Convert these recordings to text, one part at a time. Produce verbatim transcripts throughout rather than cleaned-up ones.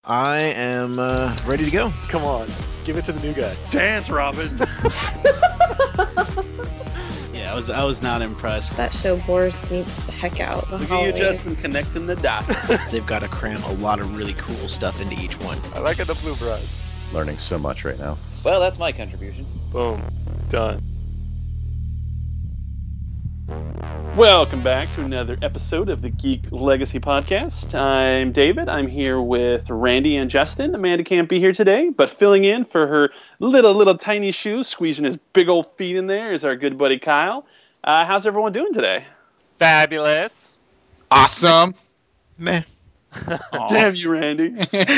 I am uh, ready to go. Come on, give it to the new guy. Dance, Robin. Yeah, I was I was not impressed. That show bores me the heck out. The Look at you, Justin, connecting the dots. They've got to cram a lot of really cool stuff into each one. I like it, the blue bride. Learning so much right now. Well, that's my contribution. Boom. Done. Welcome back to another episode of the Geek Legacy Podcast. I'm David. I'm here with Randy and Justin. Amanda can't be here today, but filling in for her little, little tiny shoes, squeezing his big old feet in there, is our good buddy Kyle. Uh, how's everyone doing today? Fabulous. Awesome. Man. Damn you, Randy.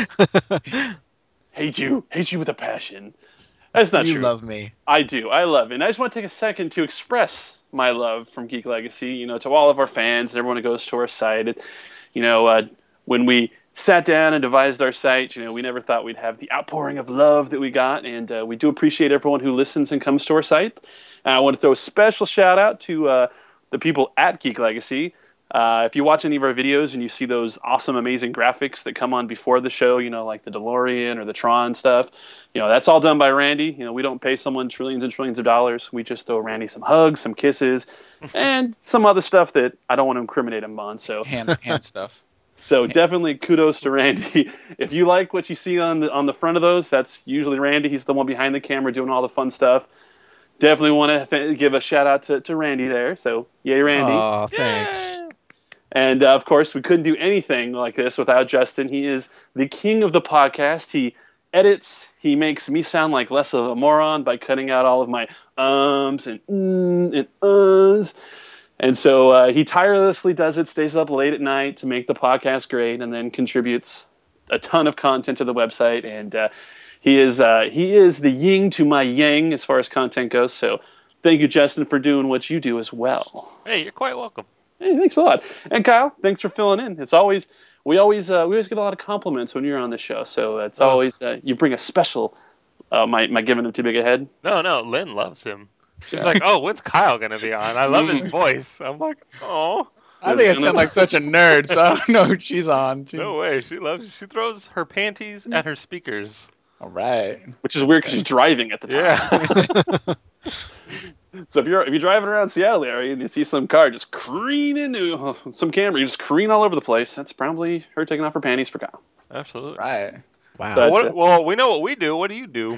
Hate you. Hate you with a passion. That's not you true. You love me. I do. I love it. And I just want to take a second to express my love from Geek Legacy, you know, to all of our fans and everyone who goes to our site. It, you know, uh, when we sat down and devised our site, you know, we never thought we'd have the outpouring of love that we got, and uh, we do appreciate everyone who listens and comes to our site. And I want to throw a special shout out to uh, the people at Geek Legacy. Uh, if you watch any of our videos and you see those awesome, amazing graphics that come on before the show, you know, like the DeLorean or the Tron stuff, you know, that's all done by Randy. You know, we don't pay someone trillions and trillions of dollars. We just throw Randy some hugs, some kisses, and some other stuff that I don't want to incriminate him on. So hand, hand stuff. So definitely kudos to Randy. If you like what you see on the on the front of those, that's usually Randy. He's the one behind the camera doing all the fun stuff. Definitely want to th- give a shout out to, to Randy there. So yay, Randy. Oh, thanks. Yay! And, uh, of course, we couldn't do anything like this without Justin. He is the king of the podcast. He edits. He makes me sound like less of a moron by cutting out all of my ums and mm and uhs. And so uh, he tirelessly does it, stays up late at night to make the podcast great, and then contributes a ton of content to the website. And uh, he is uh, he is the yin to my yang as far as content goes. So thank you, Justin, for doing what you do as well. Hey, you're quite welcome. Hey, thanks a lot. And Kyle, thanks for filling in. It's always we always uh, we always get a lot of compliments when you're on the show. So it's oh. always uh, you bring a special. Uh, am, I, am I giving him too big a head? No, no. Lynn loves him. She's like, oh, when's Kyle gonna be on? I love his voice. I'm like, oh. I think I sound like such a nerd, so I don't know who she's on. She... No way. She loves. She throws her panties at her speakers. All right. Which is weird because she's driving at the time. Yeah. So if you're if you're driving around Seattle area and you see some car just careen into uh, some camera, you just careen all over the place. That's probably her taking off her panties for Kyle. Absolutely. Right. Wow. But, what, uh, well, we know what we do. What do you do,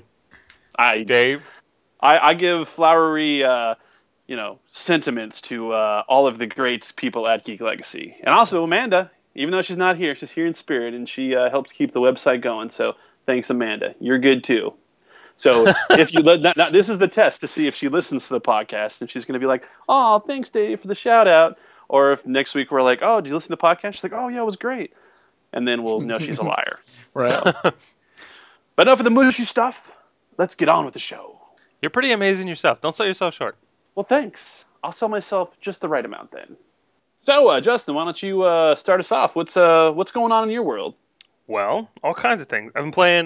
I Dave? I, I give flowery, uh, you know, sentiments to uh, all of the great people at Geek Legacy, and also Amanda. Even though she's not here, she's here in spirit, and she uh, helps keep the website going. So thanks, Amanda. You're good too. So if you let now, this is the test to see if she listens to the podcast, and she's going to be like, "Oh, thanks, Dave, for the shout out." Or if next week we're like, "Oh, did you listen to the podcast?" She's like, "Oh, yeah, it was great," and then we'll know she's a liar. Right. So, but enough of the mushy stuff. Let's get on with the show. You're pretty amazing yourself. Don't sell yourself short. Well, thanks. I'll sell myself just the right amount then. So, uh, Justin, why don't you uh, start us off? What's uh, what's going on in your world? Well, all kinds of things. I've been playing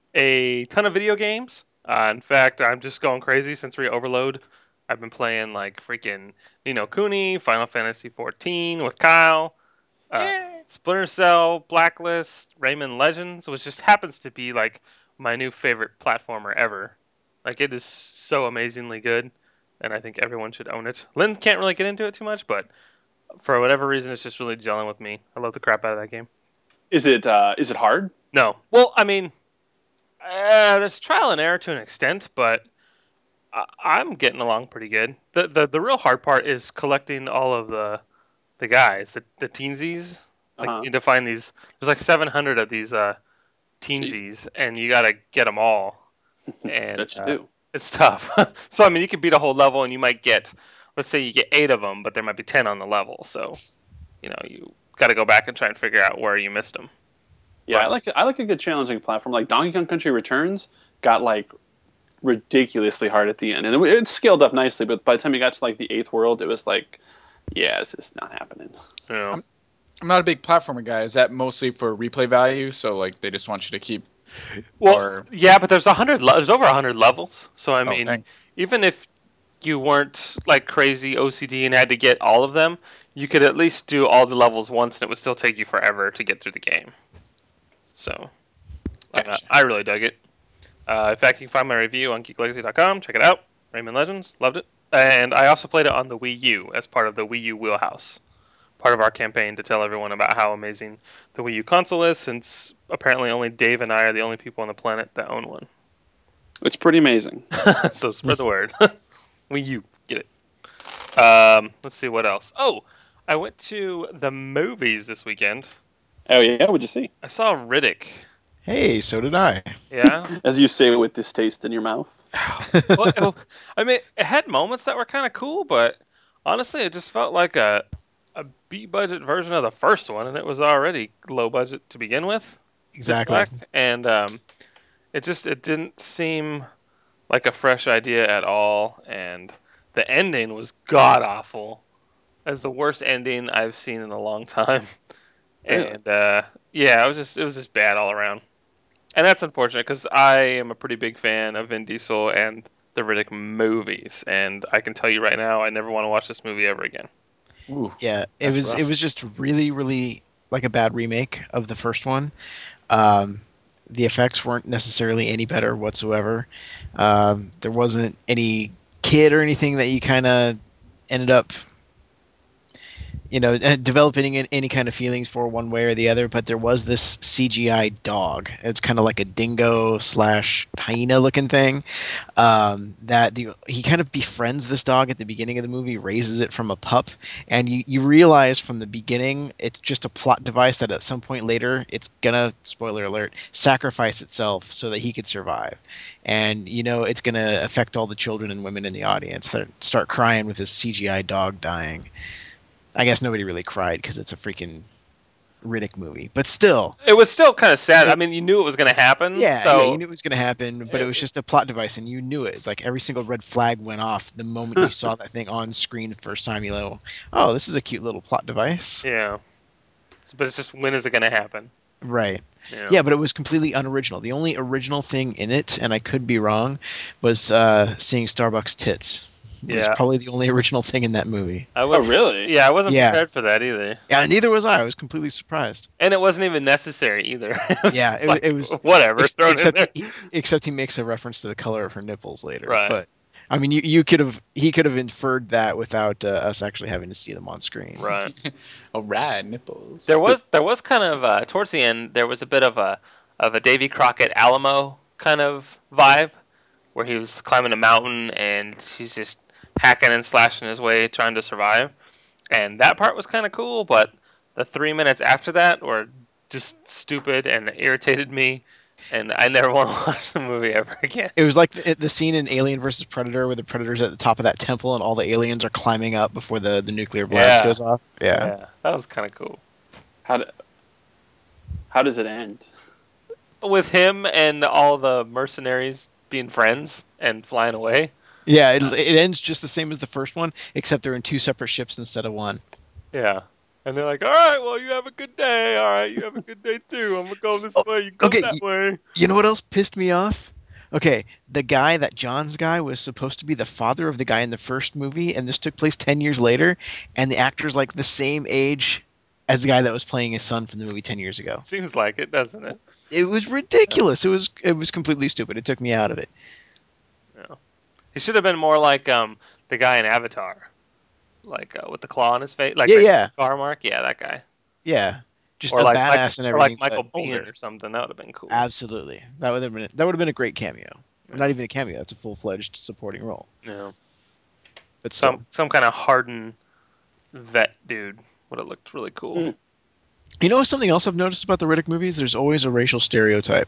a ton of video games. Uh, in fact, I'm just going crazy Sensory Overload. I've been playing like freaking Ni no Kuni, Final Fantasy fourteen with Kyle, uh, Splinter Cell, Blacklist, Rayman Legends, which just happens to be like my new favorite platformer ever. Like, it is so amazingly good, and I think everyone should own it. Lynn can't really get into it too much, but for whatever reason, it's just really gelling with me. I love the crap out of that game. Is it uh, is it hard? No. Well, I mean, uh, there's trial and error to an extent, but I- I'm getting along pretty good. The, the the real hard part is collecting all of the the guys, the the teensies. Like, Uh-huh. you need to find these. There's like seven hundred of these uh, teensies, and you gotta get them all. And That you uh, do. it's tough. So I mean, you could beat a whole level, and you might get, let's say, you get eight of them, but there might be ten on the level. So, you know, you got to go back and try and figure out where you missed them. Yeah, But- I like I like a good challenging platform. Like Donkey Kong Country Returns got like ridiculously hard at the end, and it, it scaled up nicely. But by the time you got to like the eighth world, it was like, yeah, this is not happening. You know. I'm not a big platformer guy. Is that mostly for replay value? So, like, they just want you to keep... Well, or- yeah, but there's a hundred. Le- there's over a hundred levels. So I Oh, mean, dang. even if you weren't like crazy O C D and had to get all of them, you could at least do all the levels once, and it would still take you forever to get through the game. So Uh, Gotcha. I really dug it. Uh, in fact, you can find my review on geek legacy dot com. Check it out. Rayman Legends, loved it. And I also played it on the Wii U as part of the Wii U Wheelhouse. Part of our campaign to tell everyone about how amazing the Wii U console is, since apparently only Dave and I are the only people on the planet that own one. It's pretty amazing. So spread the word. Wii U, get it. Um, let's see what else. Oh, I went to the movies this weekend. Oh yeah, what'd you see? I saw Riddick. Hey, so did I. Yeah. As you say it with distaste in your mouth. Well, it- I mean, it had moments that were kind of cool, but honestly, it just felt like a a B budget version of the first one, and it was already low budget to begin with. Exactly. Black, and um, it just it didn't seem like a fresh idea at all, and the ending was god awful. As the worst ending I've seen in a long time. Really? And uh, yeah, it was just it was just bad all around. And that's unfortunate because I am a pretty big fan of Vin Diesel and the Riddick movies, and I can tell you right now, I never want to watch this movie ever again. Ooh. Yeah, it That's was rough. it was just really really like a bad remake of the first one. Um, the effects weren't necessarily any better whatsoever. Um, there wasn't any kid or anything that you kind of ended up, you know, uh, developing in- any kind of feelings for one way or the other. But there was this C G I dog. It's kind of like a dingo slash hyena looking thing. Um, that the he kind of befriends this dog at the beginning of the movie, raises it from a pup, and you, you realize from the beginning it's just a plot device that at some point later it's gonna, spoiler alert, sacrifice itself so that he could survive. And you know it's gonna affect all the children and women in the audience that start crying with this C G I dog dying. I guess nobody really cried because it's a freaking Riddick movie, but still, It was still kind of sad. I mean, you knew it was going to happen. yeah, so yeah, you knew it was going to happen, but it was just a plot device, and you knew it. It's like every single red flag went off the moment you saw that thing on screen the first time. You know, oh, this is a cute little plot device, Yeah. But it's just, when is it going to happen? right? You know? Yeah, but it was completely unoriginal. The only original thing in it, and I could be wrong, was uh, seeing Starbucks tits. It was Yeah. probably the only original thing in that movie. I Oh was, really? Yeah, I wasn't Yeah. prepared for that either. Yeah, neither was I. I was completely surprised. And it wasn't even necessary either. It was Yeah, just it, like, it was whatever. ex- throw it in except there. he, except he makes a reference to the color of her nipples later. Right. But I mean, you, you could have he could have inferred that without uh, us actually having to see them on screen. Right. Oh, rad nipples. There was there was kind of uh, towards the end there was a bit of a of a Davy Crockett Alamo kind of vibe, where he was climbing a mountain and he's just hacking and slashing his way trying to survive, and that part was kind of cool. But the three minutes after that were just stupid and irritated me, and I never want to watch the movie ever again. It was like the, the scene in Alien versus Predator where the Predator's at the top of that temple and all the aliens are climbing up before the, the nuclear blast Yeah. goes off. Yeah. That was kind of cool. How do, how does it end? With him and all the mercenaries being friends and flying away. Yeah, it, it ends just the same as the first one, except they're in two separate ships instead of one. Yeah. And they're like, all right, well, you have a good day. All right, you have a good day, too. I'm going to go this Oh, way. You go okay, that way. You know what else pissed me off? Okay, the guy, that John's guy, was supposed to be the father of the guy in the first movie, and this took place ten years later, and the actor's like the same age as the guy that was playing his son from the movie ten years ago. Seems like it, doesn't it? It was ridiculous. It was it was completely stupid. It took me out of it. He should have been more like um the guy in Avatar. Like uh, with the claw on his face. Like Yeah, the yeah. scar mark. Yeah, that guy. Yeah, just or a like badass Mike- and or everything. like Michael but Biehn older. or something. That would have been cool. Absolutely, that would have been that would have been a great cameo. Not even a cameo. It's a full fledged supporting role. Yeah. But still. Some some kind of hardened vet dude would have looked really cool. Mm. You know something else I've noticed about the Riddick movies? There's always a racial stereotype.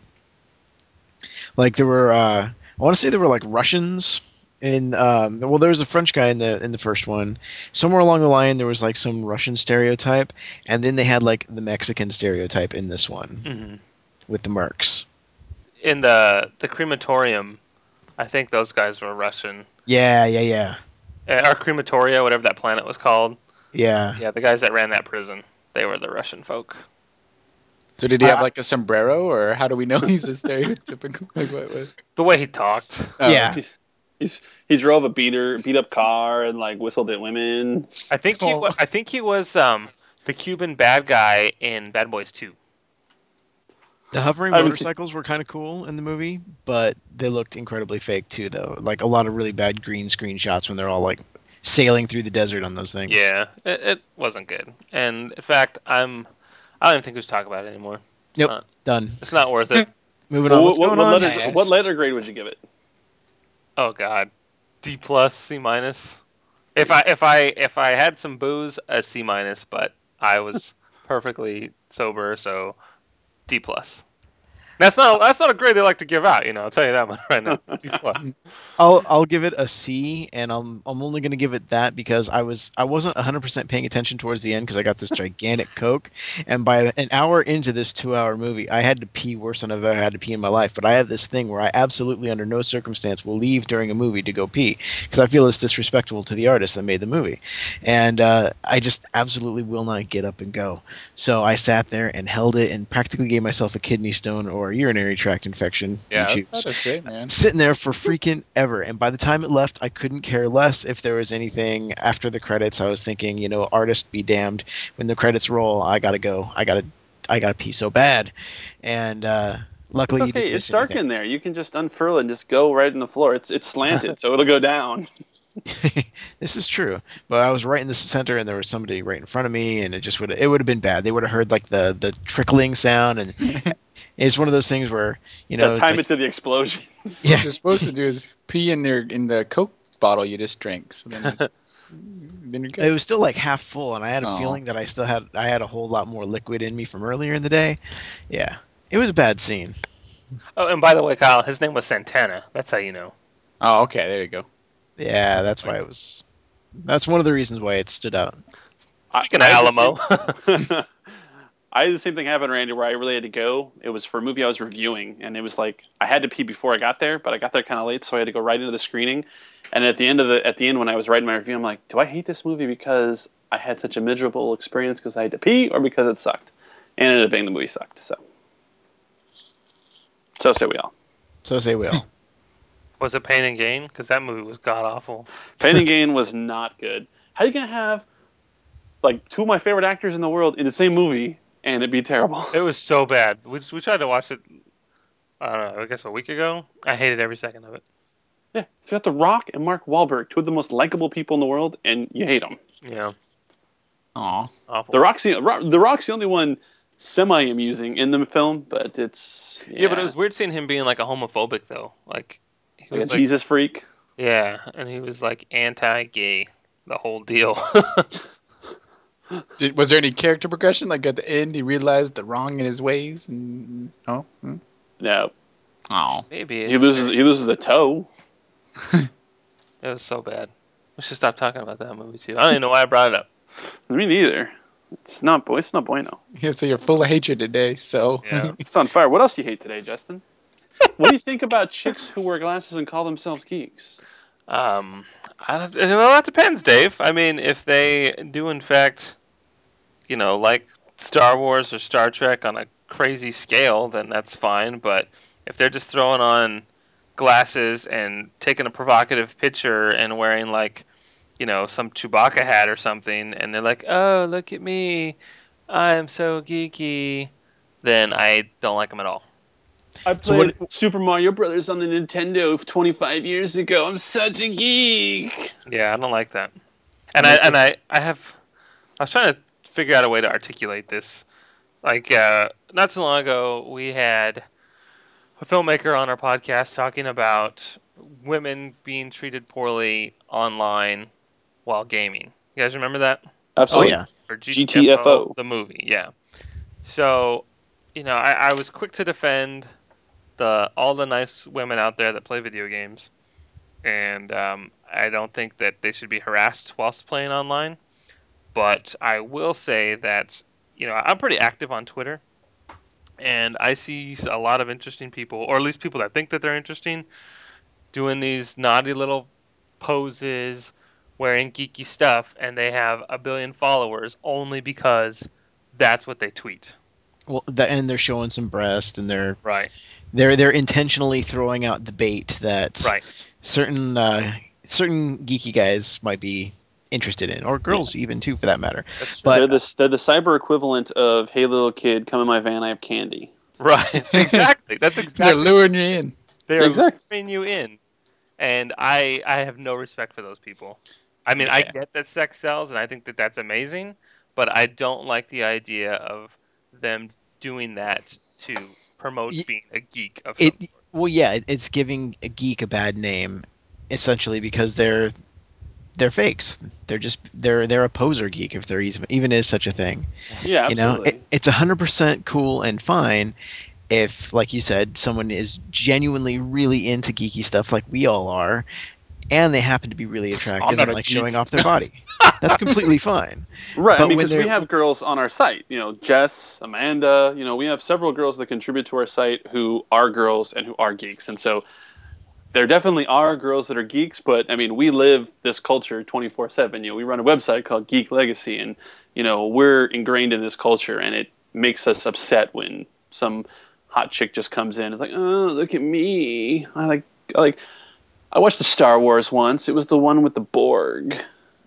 Like there were, uh, I want to say there were like Russians in. Um, well, there was a French guy in the in the first one. Somewhere along the line, there was like some Russian stereotype, and then they had like the Mexican stereotype in this one Mm-hmm. with the Mercs. In the the crematorium, I think those guys were Russian. Yeah, yeah, yeah, Uh, or crematoria, whatever that planet was called. yeah. Yeah, the guys that ran that prison, they were the Russian folk. So did he have Uh, like a sombrero, or how do we know he's a stereotypical? Like what? what? The way he talked. Oh, Yeah. He's, he's he drove a beater beat up car and like whistled at women. I think he Oh. wa- I think he was um the Cuban bad guy in Bad Boys two. The hovering I haven't seen- motorcycles were kind of cool in the movie, but they looked incredibly fake too, though. Like a lot of really bad green screen shots when they're all like sailing through the desert on those things. Yeah, it, it wasn't good. And in fact, I'm I don't even think we should talk about it anymore. It's Yep. not, Done. it's not worth it. Moving on. Well, What's what, going what on? letter? Yes. What letter grade would you give it? Oh God, D plus, C minus. If I if I if I had some booze, a C minus, but I was perfectly sober, so D plus. That's not that's not a grade they like to give out, you know. I'll tell you that much right now. D plus. I'll I'll give it a C, and I'm I'm only gonna give it that because I was I wasn't one hundred percent paying attention towards the end because I got this gigantic Coke, and by an hour into this two-hour movie, I had to pee worse than I've ever had to pee in my life. But I have this thing where I absolutely, under no circumstance, will leave during a movie to go pee because I feel it's disrespectful to the artist that made the movie, and uh, I just absolutely will not get up and go. So I sat there and held it and practically gave myself a kidney stone or a urinary tract infection. Yeah, you choose. that's great, man. Sitting there for freaking ever, and by the time it left, I couldn't care less if there was anything after the credits. I was thinking, you know, artist be damned. When the credits roll, I gotta go. I gotta, I gotta pee so bad, and uh, luckily, It's you okay. didn't It's miss dark anything. in there. You can just unfurl it and just go right in the floor. It's it's slanted, so it'll go down. This is true, but I was right in the center, and there was somebody right in front of me, and it just would it would have been bad. They would have heard like the the trickling sound, and it's one of those things where you know, Yeah, it's time like- it to the explosion. yeah, What you're supposed to do is pee in their in the Coke bottle you just drank. So then, then you're it good. was still like half full, and I had a Aw. feeling that I still had I had a whole lot more liquid in me from earlier in the day. Yeah, it was a bad scene. Oh, and by the way, Kyle, his name was Santana. That's how you know. Oh, okay. There you go. Yeah, that's why it was. That's one of the reasons why it stood out. Speaking I- of I had the Alamo. same- I had the same thing happen, Randy, where I really had to go. It was for a movie I was reviewing, and it was like I had to pee before I got there, but I got there kind of late, so I had to go right into the screening. And at the end of the at the end, when I was writing my review, I'm like, do I hate this movie because I had such a miserable experience because I had to pee, or because it sucked? And it ended up being the movie sucked. So, so say we all. So say we all. Was it Pain and Gain? Because that movie was god awful. Pain and Gain was not good. How are you gonna have like two of my favorite actors in the world in the same movie and it'd be terrible? It was so bad. We we tried to watch it. I don't know. I guess a week ago. I hated every second of it. Yeah, it's got The Rock and Mark Wahlberg, two of the most likable people in the world, and you hate them. Yeah, Aw. awful. The Rock's the, Ro- the Rock's the only one semi-amusing in the film, but it's Yeah. but it was weird seeing him being like a homophobic though. Like he like a was like, Jesus freak. yeah, and he was like anti-gay, the whole deal. Did, was there any character progression? Like at the end, he realized the wrong in his ways, and oh, hmm. No, oh, Maybe he loses he loses a toe. It was so bad. We should stop talking about that movie too. I don't even know why I brought it up. Me neither. It's not boy. It's not bueno. yeah. So you're full of hatred today. So Yeah. It's on fire. What else do you hate today, Justin? What do you think about chicks who wear glasses and call themselves geeks? Um, I don't, well, that depends, Dave. I mean, if they do in fact, you know, like Star Wars or Star Trek on a crazy scale, then that's fine. But if they're just throwing on glasses and taking a provocative picture and wearing like, you know, some Chewbacca hat or something, and they're like, "Oh, look at me, I'm so geeky," then I don't like them at all. I So played Super Mario Brothers on the Nintendo twenty-five years ago. I'm such a geek. Yeah, I don't like that. And I and I, I have I was trying to figure out a way to articulate this. Like uh, not too long ago, we had a filmmaker on our podcast talking about women being treated poorly online while gaming. You guys remember that? Oh Absolutely. yeah. Or G T F O. the movie, yeah. So, you know, I, I was quick to defend the all the nice women out there that play video games, and um, I don't think that they should be harassed whilst playing online. But I will say that, you know, I'm pretty active on Twitter, and I see a lot of interesting people, or at least people that think that they're interesting, doing these naughty little poses, wearing geeky stuff, and they have a billion followers only because that's what they tweet. Well, that, and they're showing some breast, and they're Right. they're they're intentionally throwing out the bait that Right. certain uh, certain geeky guys might be interested in, or girls even too, for that matter. That's true. But- they're the they're the cyber equivalent of "Hey little kid, come in my van, I have candy." Right. Exactly. That's They're exactly. luring you in. They're Exactly. luring you in, and I I have no respect for those people. I mean, I Yeah. get that sex sells, and I think that that's amazing, but I don't like the idea of them doing that to promote Y- being a geek of some It sort. well, yeah, it, it's giving a geek a bad name, essentially because they're they're fakes. They're just they're they're a poser geek if there even even is such a thing. Yeah, You know, absolutely. it, it's a hundred percent cool and fine if, like you said, someone is genuinely really into geeky stuff like we all are, and they happen to be really attractive not and a like geek. showing off their body. That's completely fine. Right, I But mean, when because we they're- have girls on our site. You know, Jess, Amanda. You know, we have several girls that contribute to our site who are girls and who are geeks, and so there definitely are girls that are geeks. But I mean, we live this culture twenty-four seven. You know, we run a website called Geek Legacy, and you know, we're ingrained in this culture, and it makes us upset when some hot chick just comes in. It's like, oh, look at me. I like, I like. I watched the Star Wars once. It was the one with the Borg.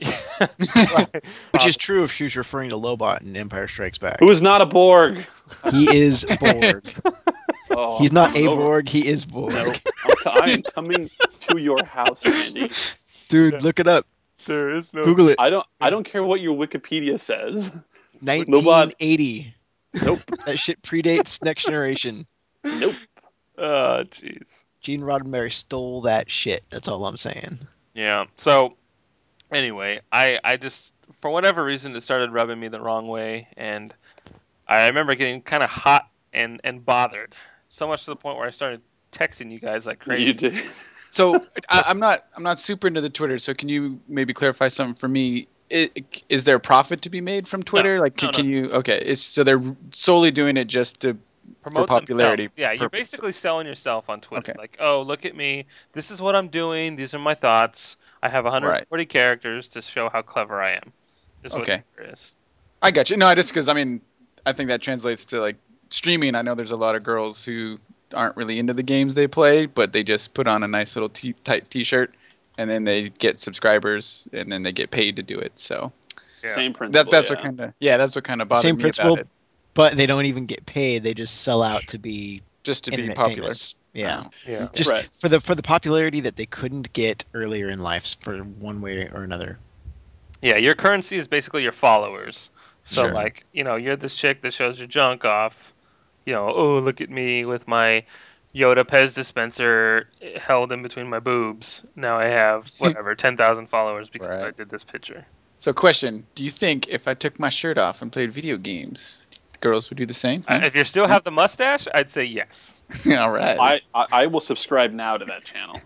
Which is true if she was referring to Lobot in Empire Strikes Back. Who is not a Borg? He is Borg. Oh, He's I'm not a coming over. Borg. He is Borg. No, I'm, co- I am coming to your house, Randy. Dude, look it up. There is no. Google it. I don't. I don't care what your Wikipedia says. nineteen eighty. Nope. That shit predates Next Generation. Nope. Oh, jeez. Gene Roddenberry stole that shit. That's all I'm saying. Yeah. So, anyway, I I just for whatever reason it started rubbing me the wrong way, and I remember getting kind of hot and and bothered, so much to the point where I started texting you guys like crazy. You did. So I, I'm not I'm not super into the Twitter. So can you maybe clarify something for me? I- Is there profit to be made from Twitter? like, no, can, no. you? Okay, it's so they're solely doing it just to Promote for popularity. themselves. Yeah, you're purposes. basically selling yourself on Twitter. Okay. Like, oh, look at me. This is what I'm doing. These are my thoughts. I have one hundred forty characters to show how clever I am. Is what Okay. Twitter is. I got you. No, just because I mean, I think that translates to like streaming. I know there's a lot of girls who aren't really into the games they play, but they just put on a nice little t- tight T-shirt, and then they get subscribers, and then they get paid to do it. So Yeah. Same principle. that's that's yeah. what kind of yeah, that's what kind of bothered Same me principle, about it. but they don't even get paid. They just sell out to be Just to be internet popular. famous. Yeah. Yeah. Just Right. for the for the popularity that they couldn't get earlier in life for one way or another. Yeah, your currency is basically your followers. So, Sure. like, you know, you're this chick that shows your junk off. You know, oh, look at me with my Yoda Pez dispenser held in between my boobs. Now I have, whatever, ten thousand followers because I Right. did this picture. So, question: do you think if I took my shirt off and played video games, girls would do the same? Uh, if you still have the mustache, I'd say yes. All right, I, I I will subscribe now to that channel.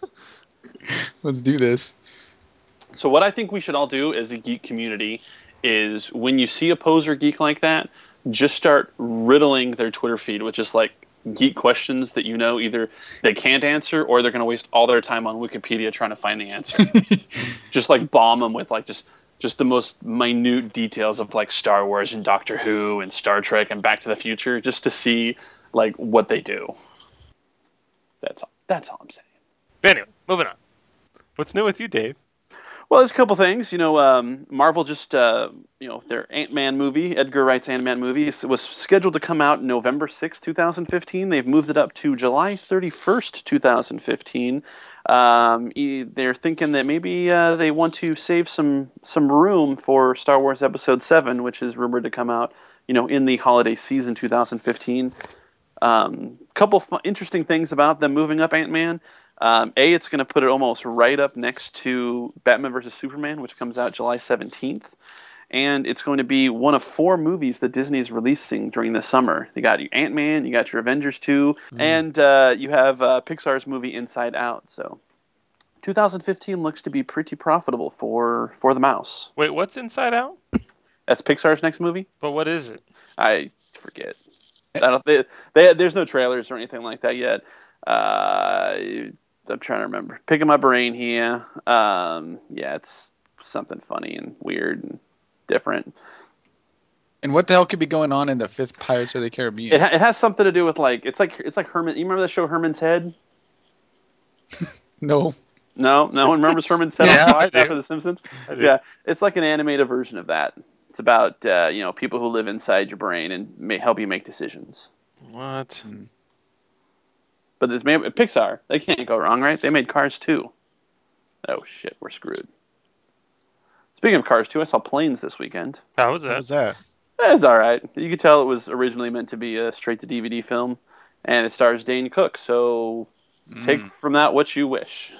let's do this. So what I think we should all do as a geek community is when you see a poser geek like that, just start riddling their Twitter feed with just like geek questions that you know either they can't answer or they're going to waste all their time on Wikipedia trying to find the answer. Just like bomb them with like just just the most minute details of like Star Wars and Doctor Who and Star Trek and Back to the Future just to see like what they do. That's all. That's all I'm saying. But anyway, moving on. What's new with you, Dave? Well, there's a couple things. You know, um, Marvel just, uh, you know, their Ant-Man movie, Edgar Wright's Ant-Man movie, is- was scheduled to come out November sixth, twenty fifteen. They've moved it up to July thirty-first, twenty fifteen. Um, e- they're thinking that maybe uh, they want to save some some room for Star Wars Episode seven, which is rumored to come out, you know, in the holiday season twenty fifteen. Um, couple fu- interesting things about them moving up Ant-Man. Um, A, it's going to put it almost right up next to Batman versus Superman, which comes out July seventeenth. And it's going to be one of four movies that Disney is releasing during the summer. You got your Ant-Man, you got your Avengers two, and uh, you have uh, Pixar's movie Inside Out. So twenty fifteen looks to be pretty profitable for, for the mouse. Wait, what's Inside Out? That's Pixar's next movie? But what is it? I forget. I don't, they, they, there's no trailers or anything like that yet. Uh, I'm trying to remember. Picking my brain here. Um, yeah, it's something funny and weird and different. And what the hell could be going on in the fifth Pirates of the Caribbean? It, ha- it has something to do with like it's like it's like Herman. You remember that show Herman's Head? No. No, no one remembers Herman's Head Yeah, on Fox I do. after The Simpsons. I do. Yeah, it's like an animated version of that. It's about uh, you know people who live inside your brain and may help you make decisions. What? But this made Pixar. They can't go wrong, right? They made Cars two. Oh shit, we're screwed. Speaking of Cars two, I saw Planes this weekend. How was What that? was that? It's all right. You could tell it was originally meant to be a straight-to-D V D film, and it stars Dane Cook. So take Mm. from that what you wish.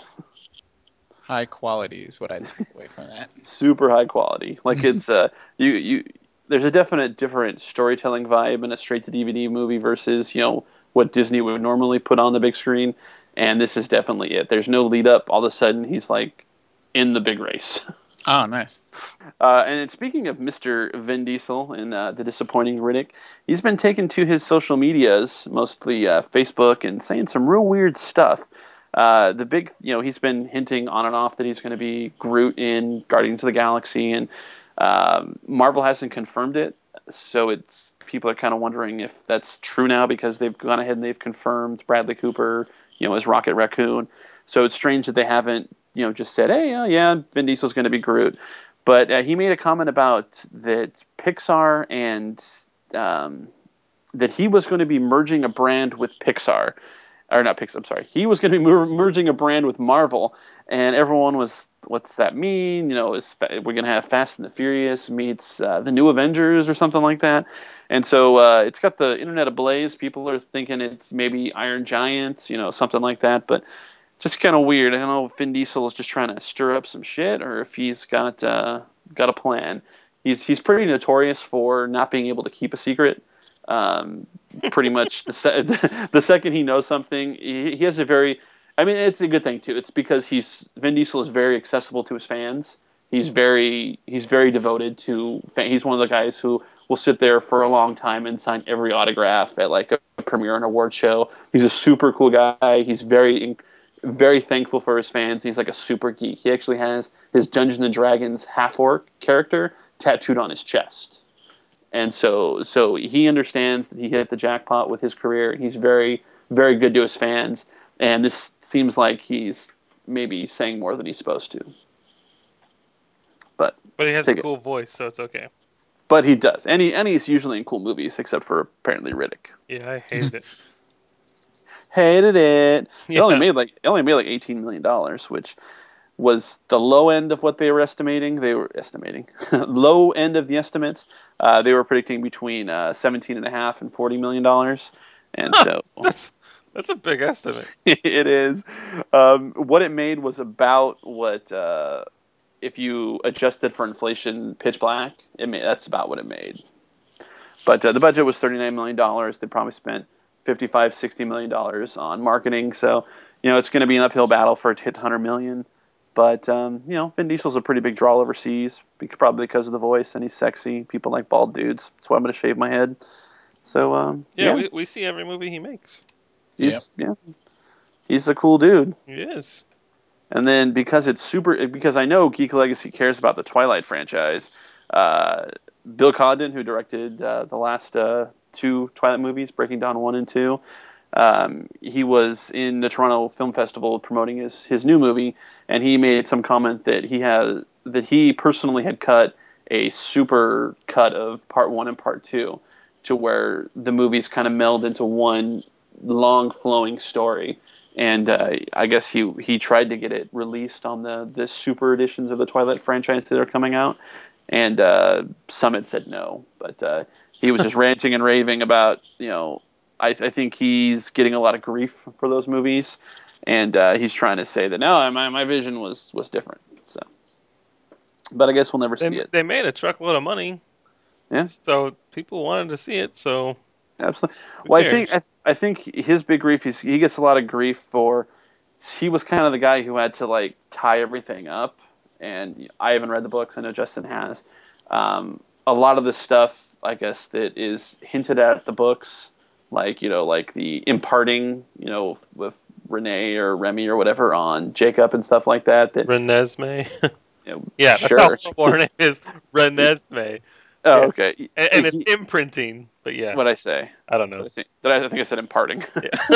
High quality is what I take away from that. Super high quality. Like it's uh you you. There's a definite different storytelling vibe in a straight-to-D V D movie versus you know what Disney would normally put on the big screen, and this is definitely it. There's no lead up. All of a sudden, he's like in the big race. Oh, nice. Uh, and speaking of Mister Vin Diesel and uh, the disappointing Riddick, he's been taken to his social medias, mostly uh, Facebook, and saying some real weird stuff. Uh, the big, you know, he's been hinting on and off that he's going to be Groot in Guardians of the Galaxy, and um, Marvel hasn't confirmed it, so it's people are kind of wondering if that's true now because they've gone ahead and they've confirmed Bradley Cooper, you know, as Rocket Raccoon. So it's strange that they haven't, you know, just said, hey, uh, yeah, Vin Diesel's going to be Groot. But uh, he made a comment about that Pixar and um, that he was going to be merging a brand with Pixar. Or not Pixar, I'm sorry. He was going to be mer- merging a brand with Marvel. And everyone was, what's that mean? You know, is fa- we're going to have Fast and the Furious meets uh, the New Avengers or something like that. And so uh, it's got the internet ablaze. People are thinking it's maybe Iron Giant, you know, something like that. But just kind of weird. I don't know if Vin Diesel is just trying to stir up some shit or if he's got uh, got a plan. He's he's pretty notorious for not being able to keep a secret. Um, pretty much the, se- the second he knows something, he, he has a very. I mean, it's a good thing too. It's because he's Vin Diesel is very accessible to his fans. He's very he's very devoted to. He's one of the guys who will sit there for a long time and sign every autograph at like a premiere and award show. He's a super cool guy. He's very very thankful for his fans. He's like a super geek. He actually has his Dungeons and Dragons half-orc character tattooed on his chest. And so so he understands that he hit the jackpot with his career. He's very, very good to his fans. And this seems like he's maybe saying more than he's supposed to. But But he has a take it. cool voice, so it's okay. But he does. And, he, and he's usually in cool movies, except for apparently Riddick. Yeah, I hated it. Hated it. It Yeah. only made like it only made like eighteen million dollars, which was the low end of what they were estimating. They were estimating low end of the estimates. Uh, they were predicting between uh, seventeen and a half and forty million dollars, and so That's that's a big estimate. it is. Um, what it made was about what uh, if you adjusted for inflation, Pitch Black. It made that's about what it made. But uh, the budget was thirty-nine million dollars. They probably spent fifty-five, sixty million dollars on marketing. So, you know, it's going to be an uphill battle for it to hit one hundred million. But, um, you know, Vin Diesel's a pretty big draw overseas, probably because of the voice, and he's sexy. People like bald dudes. That's why I'm going to shave my head. So, um, Yeah, yeah, We, we see every movie he makes. he's yeah, he's a cool dude. He is. And then because it's super, because I know Geek Legacy cares about the Twilight franchise, uh, Bill Condon, who directed uh, the last uh, two Twilight movies, Breaking Dawn one and two, um, he was in the Toronto Film Festival promoting his, his new movie, and he made some comment that he has that he personally had cut a super cut of part one and part two, to where the movies kind of meld into one long flowing story. And uh, I guess he he tried to get it released on the, the super editions of the Twilight franchise that are coming out, and uh, Summit said no. But uh, he was just ranting and raving about, you know, I, I think he's getting a lot of grief for those movies, and uh, he's trying to say that no, my my vision was was different. So, but I guess we'll never They, see it. they made a truckload of money. Yeah. So people wanted to see it, so Absolutely. Who Well, I think I, cares? th- I think his big grief is he gets a lot of grief for he was kind of the guy who had to like tie everything up. And I haven't read the books. I know Justin has. Um, a lot of the stuff, I guess, that is hinted at at the books, like you know, like the imparting, you know, with Renee or Remy or whatever on Jacob and stuff like that. That Renesmee. you know, Yeah, sure. that's how horrible her name is. Renesmee. Oh, yeah. okay. And, and it's He- imprinting, but yeah, What I say? I don't What know. I say? Did I, I think I said imparting. Yeah.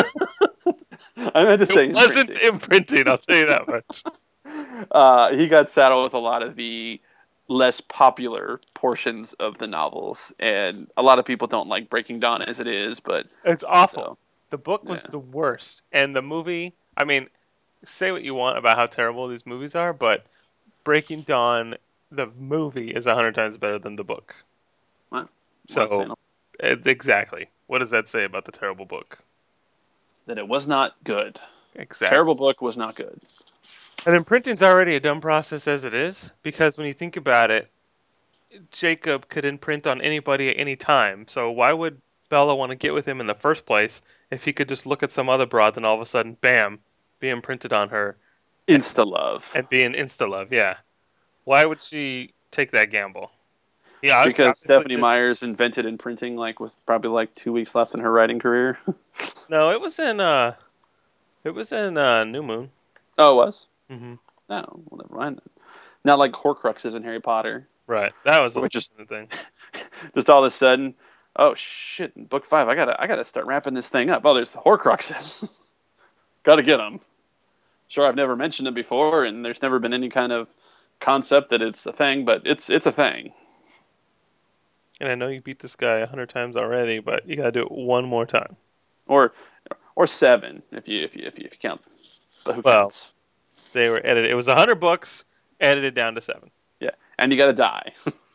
I meant to say It wasn't imprinting. imprinting, I'll tell you that much. Uh, he got saddled with a lot of the less popular portions of the novels, and a lot of people don't like Breaking Dawn as it is. But It's awful. so, The book was yeah. the worst, and the movie. I mean, say what you want about how terrible these movies are, but Breaking Dawn, the movie, is a hundred times better than the book. Well, So, saying it, exactly. What does that say about the terrible book? that it was not good. Exactly. Terrible book was not good. And imprinting's already a dumb process as it is, because when you think about it, Jacob could imprint on anybody at any time. So why would Bella want to get with him in the first place if he could just look at some other broad and all of a sudden, bam, be imprinted on her Insta love. and be an insta love? Yeah. Why would she take that gamble? Yeah, I was- Because I was Stephanie putting it- Myers invented imprinting like with probably like two weeks left in her writing career. No, it was in uh, it was in uh, New Moon. Oh, it was? hmm No, well, never mind then. Not like Horcruxes in Harry Potter. Right. That was the Which is- thing. Just all of a sudden, oh shit! In book five, I gotta, I gotta start wrapping this thing up. Oh, there's the Horcruxes. Gotta get them. Sure, I've never mentioned them before, and there's never been any kind of concept that it's a thing, but it's, it's a thing. And I know you beat this guy a hundred times already, but you gotta do it one more time. Or, or seven if you, if you, if you, if you count. But who Well. counts? They were edited. It was a hundred books, edited down to seven. Yeah, and you gotta die.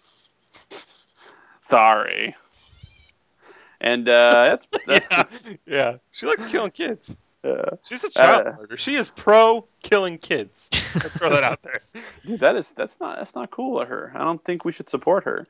Sorry. And uh, that's, that's yeah, yeah. She likes killing kids. uh, She's a child Uh, murderer. She is pro killing kids. Let's throw that out there. dude, that is that's not that's not cool of her. I don't think we should support her.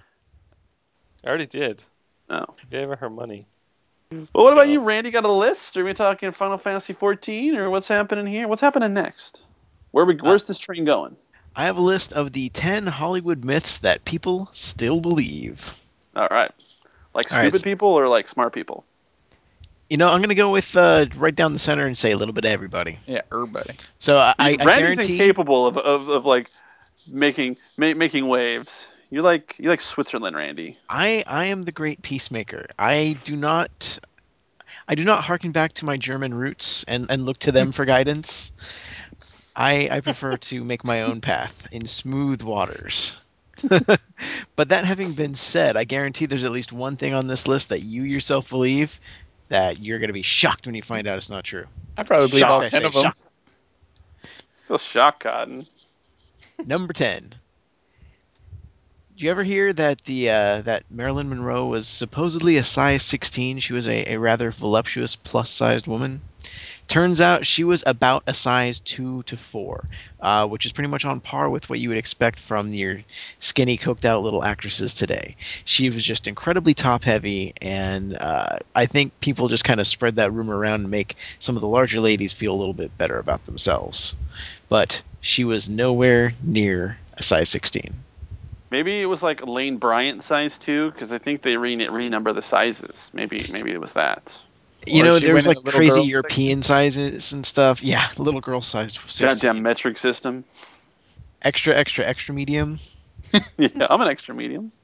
I already did. No. I gave her her money. Well, what about you, Randy? Got a list? Are we talking Final Fantasy fourteen, or what's happening here? What's happening next? Where we? Where's this train going? I have a list of the ten Hollywood myths that people still believe. All right. Like All right, stupid so- people or like smart people? You know, I'm going to go with uh, right down the center and say a little bit of everybody. Yeah, everybody. So I, I, I Randy's guarantee. incapable of, of, of like making ma- making waves. You like you like Switzerland, Randy. I, I am the great peacemaker. I do not I do not hearken back to my German roots and, and look to them for guidance. I I prefer to make my own path in smooth waters. But that having been said, I guarantee there's at least one thing on this list that you yourself believe that you're going to be shocked when you find out it's not true. I probably believe all Shocked, I ten say, of them. shocked. Feel shock, Cotton. Number ten. Did you ever hear that the uh, that Marilyn Monroe was supposedly a size sixteen? She was a, a rather voluptuous plus-sized woman. Turns out she was about a size two to four, uh, which is pretty much on par with what you would expect from your skinny, coked-out little actresses today. She was just incredibly top-heavy, and uh, I think people just kind of spread that rumor around and make some of the larger ladies feel a little bit better about themselves. But she was nowhere near a size sixteen. Maybe it was like Lane Bryant size two, because I think they re- renumber the sizes. Maybe maybe it was that. You Or know, she there was went in like the little crazy girl European sizes and stuff. Yeah, little girl size sixteen. Goddamn metric system. Extra, extra, extra medium. Yeah, I'm an extra medium.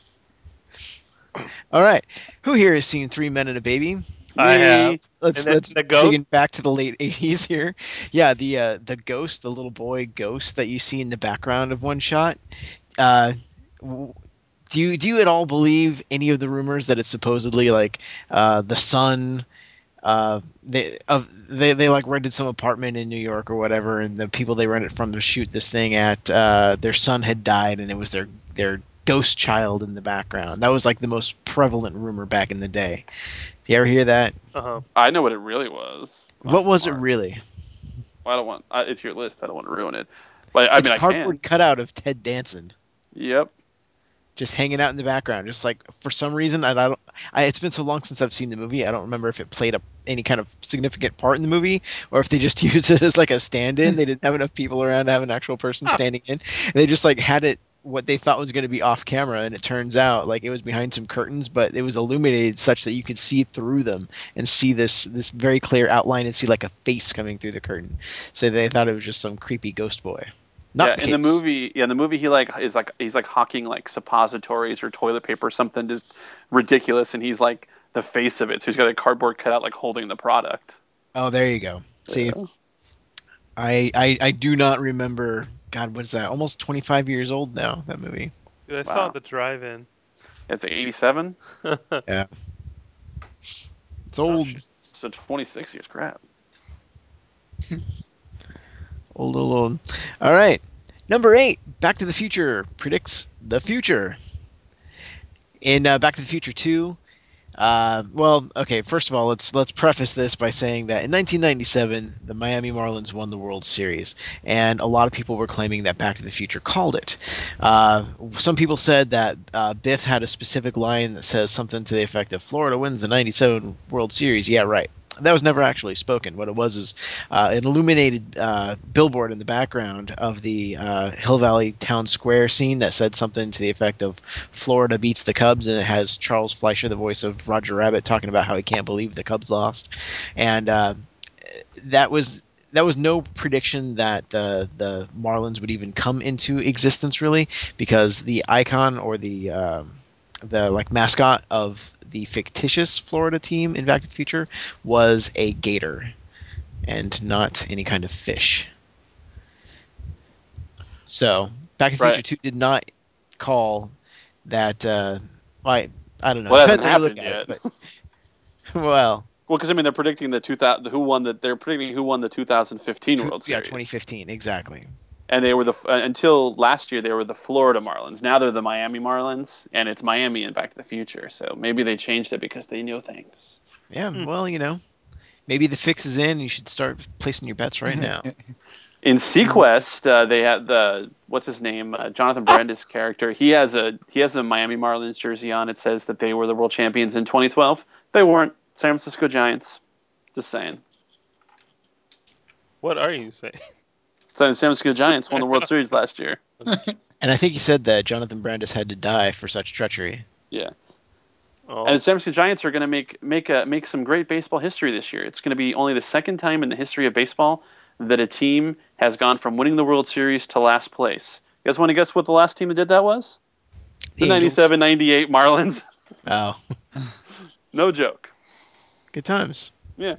All right, who here has seen Three Men and a Baby? I Me. have. Let's And then let's the ghost? digging back to the late eighties here. Yeah, the uh, the ghost, the little boy ghost that you see in the background of one shot. Uh, w- do you do you at all believe any of the rumors that it's supposedly like uh, the son? Uh, they of they they like rented some apartment in New York or whatever, and the people they rented from to shoot this thing at, uh, their son had died, and it was their their ghost child in the background. That was like the most prevalent rumor back in the day. You ever hear that? Uh-huh. I know what it really was. What was it Smart. really? I don't want. I, it's your list. I don't want to ruin it. But I It's mean, a I cardboard can. cutout of Ted Danson, Yep. just hanging out in the background, just like for some reason. I don't. I, it's been so long since I've seen the movie. I don't remember if it played a, any kind of significant part in the movie, or if they just used it as like a stand-in. They didn't have enough people around to have an actual person standing in. And they just like had it what they thought was going to be off camera, and it turns out like it was behind some curtains, but it was illuminated such that you could see through them and see this this very clear outline and see like a face coming through the curtain. So they thought it was just some creepy ghost boy. Not yeah, in the case. movie, yeah, in the movie, he like is like he's like hawking like suppositories or toilet paper or something just ridiculous, and he's like the face of it. So he's got a cardboard cutout like holding the product. Oh, there you go. See, Yeah. I, I I do not remember God, what is that? Almost twenty-five years old now, that movie. Dude, I Wow. saw the drive-in. It's eighty-seven. Yeah. It's old. So twenty-six years. Crap. Old, old, old. All right. Number eight, Back to the Future predicts the future. In uh, Back to the Future two, uh, well, okay, first of all, let's let's preface this by saying that in nineteen ninety-seven, the Miami Marlins won the World Series, and a lot of people were claiming that Back to the Future called it. Uh, some people said that uh, Biff had a specific line that says something to the effect of "Florida wins the ninety-seven World Series." Yeah, right. That was never actually spoken. What it was is uh, an illuminated uh, billboard in the background of the uh, Hill Valley Town Square scene that said something to the effect of "Florida beats the Cubs," and it has Charles Fleischer, the voice of Roger Rabbit, talking about how he can't believe the Cubs lost. And uh, that was that was no prediction that the the Marlins would even come into existence, really, because the icon or the um, the like mascot of the fictitious Florida team in Back to the Future was a gator and not any kind of fish. So Back to the Right. Future two did not call that. Uh, I I don't know. Well, it hasn't Depends how you happened look at yet. it, but- well, Well, because I mean, they're predicting the two thousand. Who won the? They're predicting who won the two thousand fifteen World yeah, Series. twenty fifteen exactly. And they were the uh, until last year they were the Florida Marlins. Now they're the Miami Marlins, and it's Miami in Back to the Future. So maybe they changed it because they know things. Yeah, Hmm. well, you know, maybe the fix is in. You should start placing your bets right now. In Sequest, uh, they had the what's his name, uh, Jonathan Brandis character. He has a he has a Miami Marlins jersey on. It says that they were the world champions in twenty twelve. They weren't. San Francisco Giants. Just saying. What are you saying? So the San Francisco Giants won the World Series last year. And I think he said that Jonathan Brandis had to die for such treachery. Yeah. Oh, And the San Francisco Giants are going to make make a, make some great baseball history this year. It's going to be only the second time in the history of baseball that a team has gone from winning the World Series to last place. You guys want to guess what the last team that did that was? The Angels. ninety-seven ninety-eight Marlins. Oh, No joke. good times. Yeah.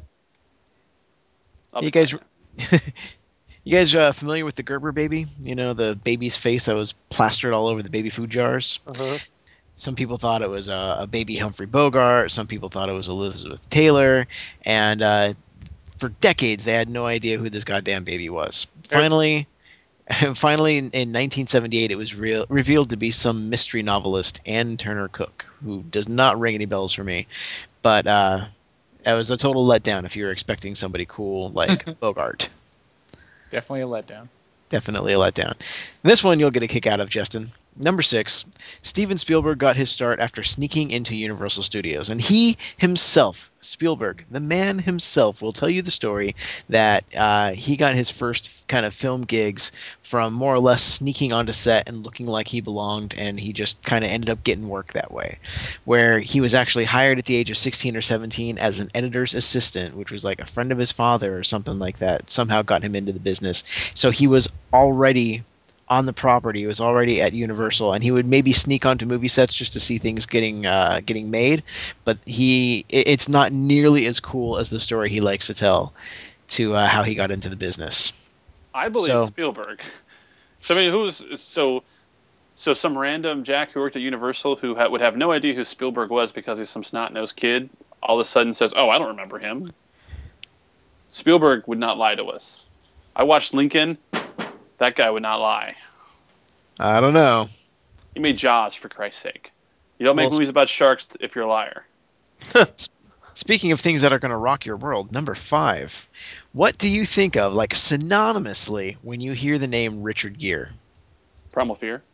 I'll You be guys, quiet. you guys uh, familiar with the Gerber baby? You know, the baby's face that was plastered all over the baby food jars. uh-huh. Some people thought it was a, a baby Humphrey Bogart. Some people thought it was Elizabeth Taylor. And uh, for decades, they had no idea who this goddamn baby was. Finally, finally, in, in nineteen seventy-eight, it was real, revealed to be some mystery novelist, Ann Turner Cook, who does not ring any bells for me. But uh, that was a total letdown if you were expecting somebody cool like Bogart. Definitely a letdown. Definitely a letdown. This one you'll get a kick out of, Justin. Number six, Steven Spielberg got his start after sneaking into Universal Studios. And he himself, Spielberg, the man himself, will tell you the story that uh, he got his first kind of film gigs from more or less sneaking onto set and looking like he belonged, and he just kind of ended up getting work that way. Where he was actually hired at the age of sixteen or seventeen as an editor's assistant, which was like a friend of his father or something like that, somehow got him into the business. So he was already on the property. He was already at Universal, and he would maybe sneak onto movie sets just to see things getting uh, getting made. But he, it, it's not nearly as cool as the story he likes to tell to uh, how he got into the business. I believe So- Spielberg. So I mean, who's so so some random Jack who worked at Universal who ha- would have no idea who Spielberg was because he's some snot-nosed kid. All of a sudden says, "Oh, I don't remember him." Spielberg would not lie to us. I watched Lincoln. That guy would not lie. I don't know. He made Jaws, for Christ's sake. You don't make Well, movies about sharks if you're a liar. Speaking of things that are going to rock your world, number five. What do you think of, like synonymously, when you hear the name Richard Gere? Primal Fear.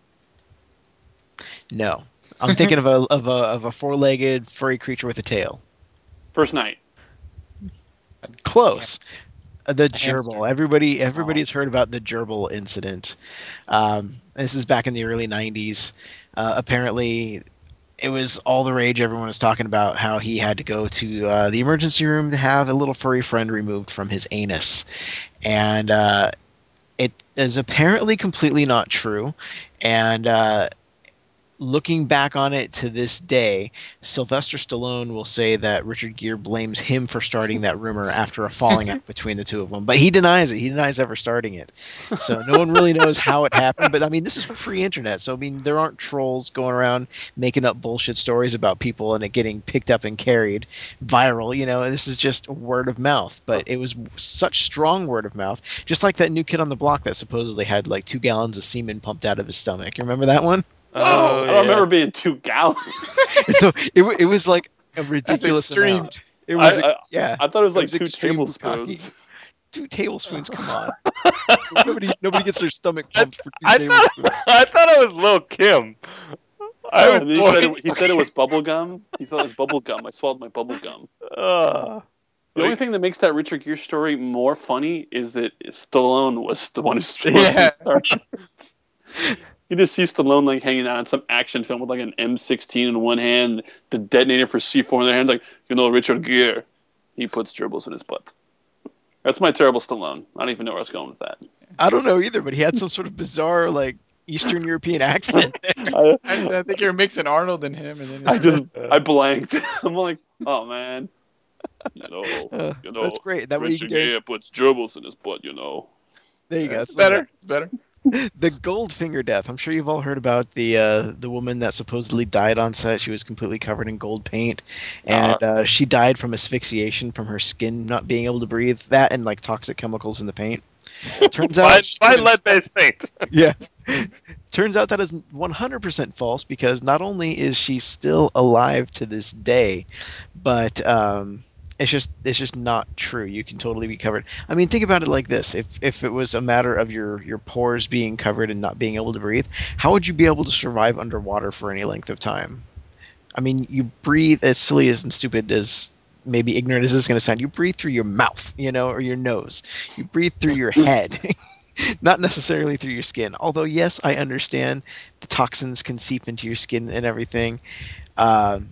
No, I'm thinking of a of a of a four-legged furry creature with a tail. First Night. Close. Uh, The hamster. gerbil. Everybody, everybody's heard about the gerbil incident. Um, this is back in the early nineties. Uh, apparently, it was all the rage. Everyone was talking about how he had to go to uh, the emergency room to have a little furry friend removed from his anus, and uh, it is apparently completely not true. And uh, looking back on it to this day, Sylvester Stallone will say that Richard Gere blames him for starting that rumor after a falling out between the two of them. But he denies it. He denies ever starting it. So no one really knows how it happened. But I mean, this is pre-internet, so I mean, there aren't trolls going around making up bullshit stories about people and it getting picked up and carried viral. You know, this is just word of mouth. But it was such strong word of mouth, just like that new kid on the block that supposedly had like two gallons of semen pumped out of his stomach. You remember that one? Oh, I yeah. don't remember being two gallons. So it, wa- it was like a ridiculous extreme. amount. It was, I, I, yeah, I thought it was It like was two extremely tablespoons. two tablespoons. Come on, nobody, nobody gets their stomach I, pumped for two I tablespoons. thought I thought it was Lil Kim. I was And then he more- said, it, he said it was bubble gum. He thought it was bubble gum. I swallowed my bubble gum. Uh, The only thing that makes that Richard Gere story more funny is that Stallone was the one who Yeah. started. You just see Stallone like hanging out in some action film with like an M sixteen in one hand, the detonator for C four in their hand, like, you know, Richard Gere, he puts gerbils in his butt. That's my terrible Stallone. I don't even know where I was going with that. I don't know either, but he had some sort of bizarre like Eastern European accent. I, I, I think you're mixing Arnold and him, and then I just I blanked. I'm like, oh man, you know, Uh, you know, that's great. That way you can Richard get. Gere puts gerbils in his butt. You know. There you go. it's It's like better. It's better. the Goldfinger death. I'm sure you've all heard about the uh, the woman that supposedly died on set. She was completely covered in gold paint, and uh, she died from asphyxiation from her skin not being able to breathe. That and like toxic chemicals in the paint. Turns Fine, out, fine lead-based paint. yeah. Turns out that is one hundred percent false because not only is she still alive to this day, but um, it's just it's just not true. You can totally be covered. I mean, think about it like this: if if it was a matter of your your pores being covered and not being able to breathe, how would you be able to survive underwater for any length of time? I mean, you breathe, as silly as and stupid as maybe ignorant as this is going to sound, you breathe through your mouth, you know, or your nose. You breathe through your head, not necessarily through your skin. Although, yes, I understand the toxins can seep into your skin and everything. Um,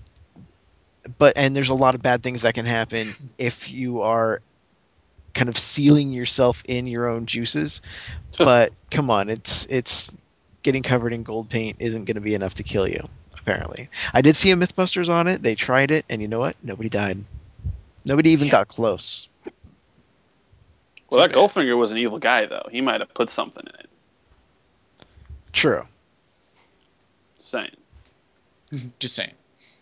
but and there's a lot of bad things that can happen if you are kind of sealing yourself in your own juices. But come on, it's it's getting covered in gold paint isn't going to be enough to kill you. Apparently, I did see a MythBusters on it. They tried it, and you know what? Nobody died. Nobody even got close. Well, that Goldfinger was an evil guy, though. He might have put something in it. True. Saying. Just saying.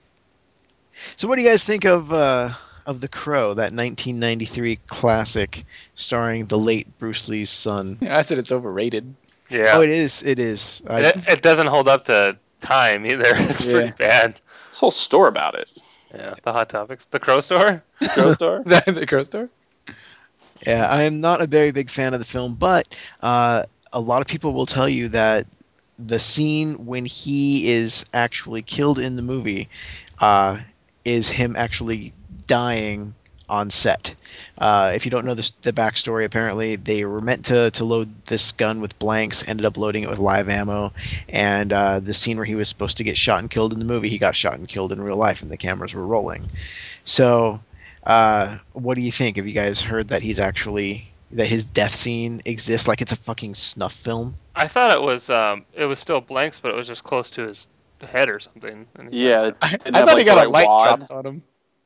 So, what do you guys think of uh, of The Crow, that nineteen ninety-three classic starring the late Bruce Lee's son? I said it's overrated. Yeah. Oh, it is. It is. I, It, it doesn't hold up to time either. It's Yeah. pretty bad. This whole store about it. Yeah. The Hot Topics. The Crow Store? Crow store? the the Crow Store? Yeah, I am not a very big fan of the film, but uh, a lot of people will tell you that the scene when he is actually killed in the movie uh, is him actually dying on set. Uh, if you don't know this, the backstory, apparently they were meant to, to load this gun with blanks, ended up loading it with live ammo, and uh, the scene where he was supposed to get shot and killed in the movie, he got shot and killed in real life, and the cameras were rolling. So, uh, what do you think? Have you guys heard that he's actually that his death scene exists like it's a fucking snuff film? I thought it was um it was still blanks, but it was just close to his head or something. And he- Yeah. I, I Didn't have, thought he like, got the a right light wad. dropped on him.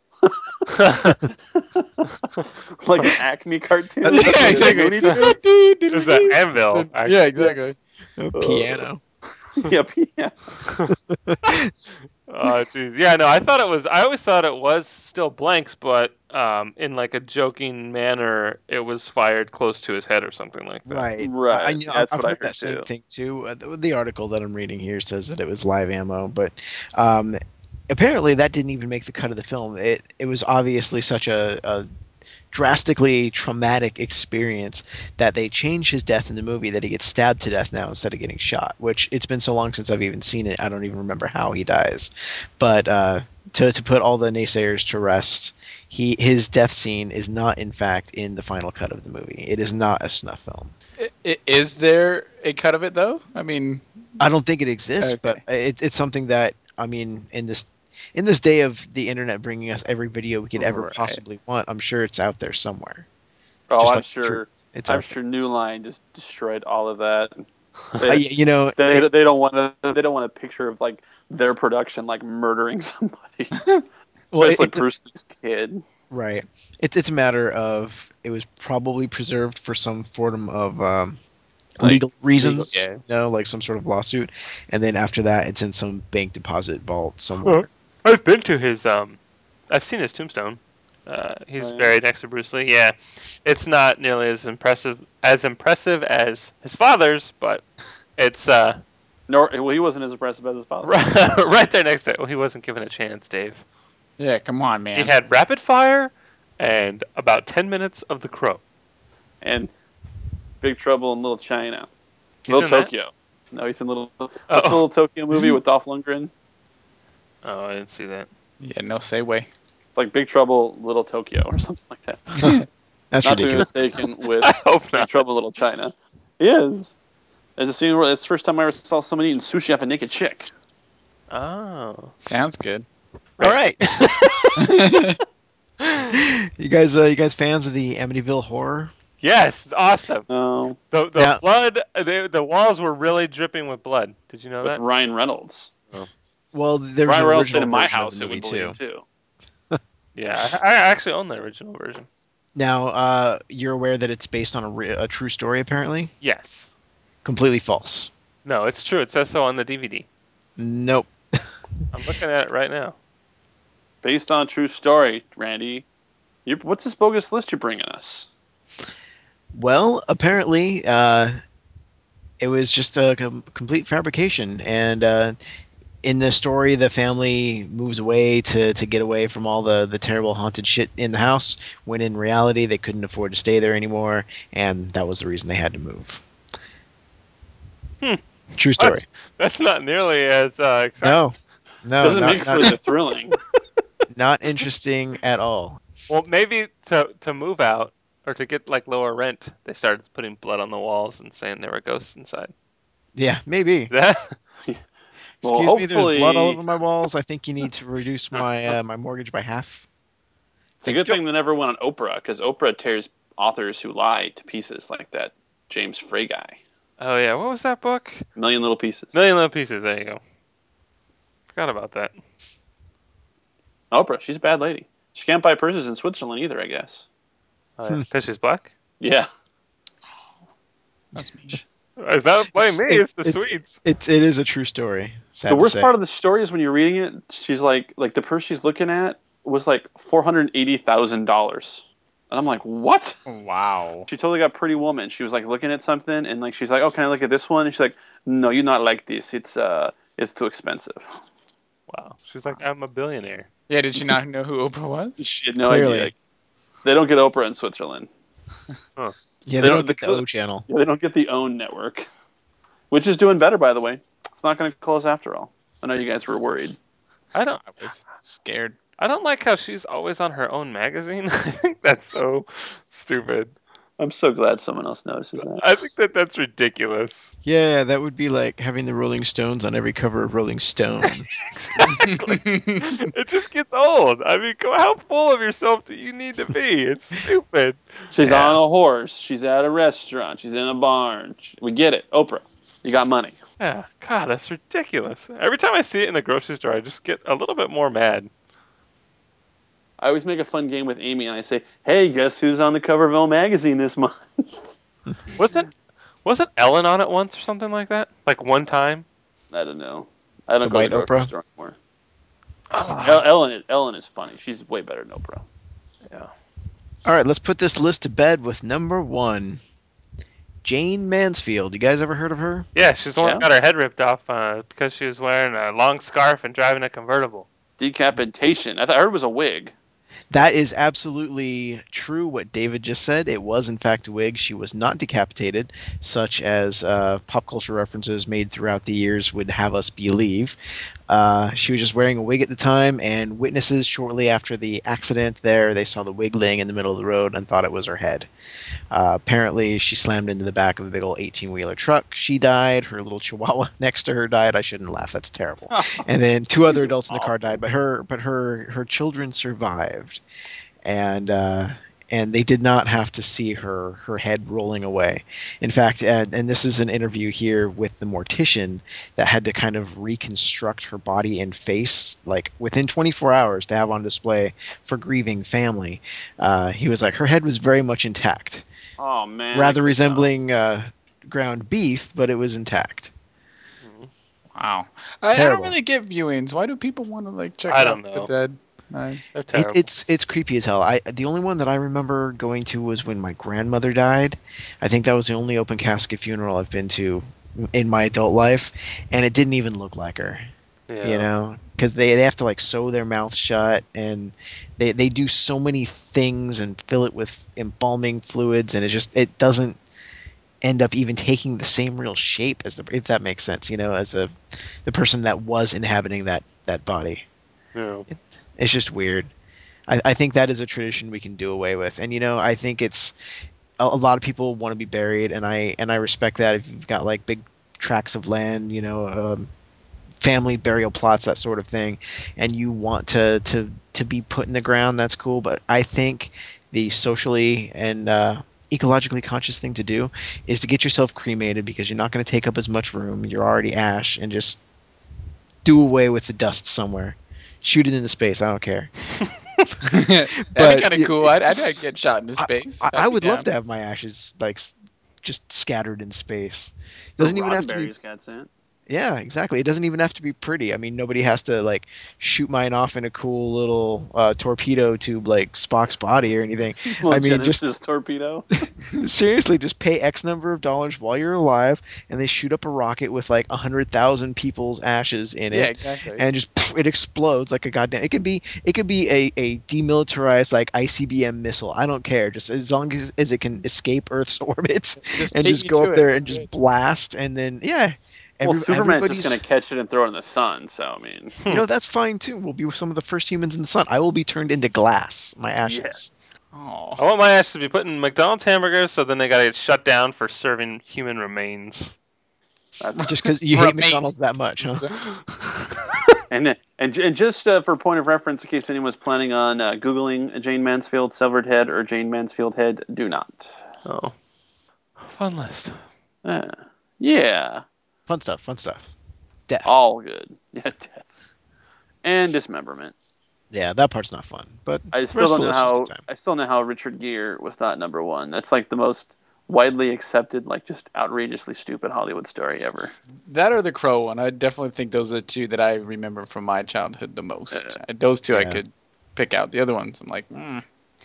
Like an Acme cartoon. Yeah, exactly. It was an anvil. actually. Yeah, exactly. A piano. Yep. Yeah. Oh, jeez. Yeah, no, I thought it was. I always thought it was still blanks, but um, in like a joking manner, it was fired close to his head or something like that. Right. Right, I, I, know- that's I've what I heard heard that same too. thing too. Uh, the, the article that I'm reading here says that it was live ammo, but um, apparently that didn't even make the cut of the film. It it was obviously such a, a drastically traumatic experience that they changed his death in the movie, that he gets stabbed to death now instead of getting shot, which it's been so long since I've even seen it, I don't even remember how he dies. But uh, to, to put all the naysayers to rest, he his death scene is not in fact in the final cut of the movie. It is not a snuff film. I- I- Is there a cut of it though? I mean, I don't think it exists, Okay. but it, it's something that, I mean, in this in this day of the internet bringing us every video we could ever Right. possibly want, I'm sure it's out there somewhere. Oh, Just I'm like sure. truth. It's I'm out sure New Line just destroyed all of that. Uh, y- you know, They, it- they don't want to. They don't want a picture of like their production like murdering somebody, well, it- especially it's a- Bruce Lee's kid. right. It's it's a matter of it was probably preserved for some form of um, Like, legal reasons, yeah. you know, like some sort of lawsuit, and then after that, it's in some bank deposit vault somewhere. I've been to his. Um, I've seen his tombstone. Uh, he's Oh, yeah. buried next to Bruce Lee. Yeah, it's not nearly as impressive as impressive as his father's, but it's uh, Nor well, he wasn't as impressive as his father. right, right there next to it. Well, he wasn't given a chance, Dave. Yeah, come on, man. He had rapid fire and about ten minutes of The Crow. And Big Trouble in Little China, He's Little in that? Tokyo. No, he's in Little. That's Oh. the Little Tokyo movie with Dolph Lundgren. Oh, I didn't see that. Yeah, no say way. It's like Big Trouble, Little Tokyo, or something like that. That's Not to be ridiculous. mistaken with I hope Big not. Trouble, Little China. He is. There's a scene where it's the first time I ever saw someone eating sushi off a naked chick. Oh. Sounds good. All right. You guys, uh, you guys fans of the Amityville Horror? Yes, it's awesome. No, The the Yeah. blood, they, the walls were really dripping with blood. Did you know with that? Ryan Reynolds. Well, there was Ryan an Reynolds stayed original in my version of house. the It movie would too. believe too. Yeah, I, I actually own the original version. Now, uh, you're aware that it's based on a, re- a true story, apparently? Yes. Completely false. No, it's true. It says so on the D V D. Nope. I'm looking at it right now. Based on a true story, Randy. You, what's this bogus list you're bringing us? Well, apparently, uh, it was just a com- complete fabrication, and uh, in the story, the family moves away to, to get away from all the, the terrible haunted shit in the house, when in reality, they couldn't afford to stay there anymore, and that was the reason they had to move. Hmm. True story. That's, that's not nearly as uh, exciting. No. No, Doesn't not, make it not, feel thrilling. not interesting at all. Well, maybe to to move out or to get like lower rent, they started putting blood on the walls and saying there were ghosts inside. Yeah, maybe. That Well, Excuse me, there's blood all hopefully- over my walls. I think you need to reduce my uh, my mortgage by half. It's a good thing they never went on Oprah, because Oprah tears authors who lie to pieces, like that James Frey guy. Oh yeah, what was that book? Million Little Pieces. Million Little Pieces. There you go. Forgot about that. Oprah, she's a bad lady. She can't buy purses in Switzerland either, I guess. Oh, yeah. 'Cause she's black. Yeah. That's me. Is that blame me? It's- It's the it's- sweets. It it is a true story. Sad The to worst say. part of the story is when you're reading it, she's like, like the purse she's looking at was like four hundred eighty thousand dollars. And I'm like, what? Wow. She totally got Pretty Woman. She was like looking at something, and like she's like, oh, can I look at this one? And she's like, no, you not like this. It's uh, it's too expensive. Wow. She's like, I'm a billionaire. Yeah, did she not know who Oprah was? She had no Clearly. idea. They don't get Oprah in Switzerland. Yeah, They they don't- don't get the the cl- O channel. Yeah, they don't get the OWN network, which is doing better, by the way. It's not going to close after all. I know you guys were worried. I don't. I was scared. I don't like how she's always on her own magazine. I think that's so stupid. I'm so glad someone else notices that. I think that that's ridiculous. Yeah, that would be like having the Rolling Stones on every cover of Rolling Stone. Exactly. It just gets old. I mean, go- how full of yourself do you need to be? It's stupid. She's Yeah. on a horse. She's at a restaurant. She's in a barn. We get it. Oprah, you got money. Yeah, God, that's ridiculous. Every time I see it in the grocery store, I just get a little bit more mad. I always make a fun game with Amy, and I say, hey, guess who's on the cover of Elle magazine this month? Wasn't wasn't Ellen on it once or something like that? Like one time? I don't know. I don't The go to White the grocery Oprah? store anymore. El- Ellen, is, Ellen is funny. She's way better than Oprah. Yeah. All right, let's put this list to bed with number one, Jane Mansfield. You guys ever heard of her? Yeah, she's the one Yeah. that got her head ripped off uh, because she was wearing a long scarf and driving a convertible. Decapitation. I, thought, I heard it was a wig. That is absolutely true what David just said. It was, in fact, a wig. She was not decapitated, such as uh, pop culture references made throughout the years would have us believe. Uh, she was just wearing a wig at the time, and witnesses shortly after the accident there, they saw the wig laying in the middle of the road and thought it was her head. Uh, apparently, she slammed into the back of a big old eighteen-wheeler truck. She died. Her little chihuahua next to her died. I shouldn't laugh. That's terrible. And then two other adults in the car died, but her but her her children survived. And uh, and they did not have to see her her head rolling away. In fact, and, and this is an interview here with the mortician that had to kind of reconstruct her body and face like within twenty-four hours to have on display for grieving family. Uh, he was like, her head was very much intact, Oh man. rather resembling uh, ground beef, but it was intact. Wow. I, I don't Terrible. really get viewings. Why do people want to like check I out don't the know. dead? I, They're It, terrible. it's it's creepy as hell. I the only one that I remember going to was when my grandmother died. I think that was the only open casket funeral I've been to in my adult life, and it didn't even look like her. yeah. You know, because they, they have to like sew their mouth shut, and they they do so many things and fill it with embalming fluids, and it just it doesn't end up even taking the same real shape as the, if that makes sense. You know, as the the person that was inhabiting that that body. Yeah. It's just weird. I, I think that is a tradition we can do away with, and you know, I think it's a, a lot of people want to be buried, and I and I respect that. If you've got like big tracts of land, you know, um, family burial plots, that sort of thing, and you want to to to be put in the ground, that's cool. But I think the socially and uh, ecologically conscious thing to do is to get yourself cremated, because you're not going to take up as much room. You're already ash, and just do away with the dust somewhere. Shoot it into space. I don't care. That'd But be kind of y- cool. I'd, I'd, I'd get shot into I, space. I, I'd I be would love down. to have my ashes like s- just scattered in space. Doesn't even have to be. Roddenberry's got sent. Yeah, exactly. It doesn't even have to be pretty. I mean, nobody has to like shoot mine off in a cool little uh, torpedo tube like Spock's body or anything. Well, I mean, just Genesis torpedo. seriously, just pay X number of dollars while you're alive, and they shoot up a rocket with like a hundred thousand people's ashes in Yeah, it, exactly. and just pff, it explodes like a goddamn. It could be it could be a, a demilitarized like I C B M missile. I don't care, just as long as, as it can escape Earth's orbits Just and take just me go to up it. there and just blast, and then yeah. Well, every- Superman's everybody's- just gonna catch it and throw it in the sun. So I mean, You know, that's fine too. We'll be some of the first humans in the sun. I will be turned into glass. My ashes. yes. Oh. I want my ashes to be put in McDonald's hamburgers, so then they gotta get shut down for serving human remains. That's Just because you hate Remains. McDonald's that much, huh? And and, and just uh, for point of reference, in case anyone was planning on uh, googling Jane Mansfield severed head or Jane Mansfield head, do not. Oh. Fun list. Uh, yeah, Fun stuff. Fun stuff. Death. all good. Yeah, death and dismemberment. Yeah, that part's not fun, but I the still rest of don't the know list is a how. good time. I still know how Richard Gere was not number one. That's like the most widely accepted, like just outrageously stupid Hollywood story ever. That or the Crow one. I definitely think those are the two that I remember from my childhood the most. Yeah. Uh, Those two I Yeah. could pick out. The other ones, I'm like, mm.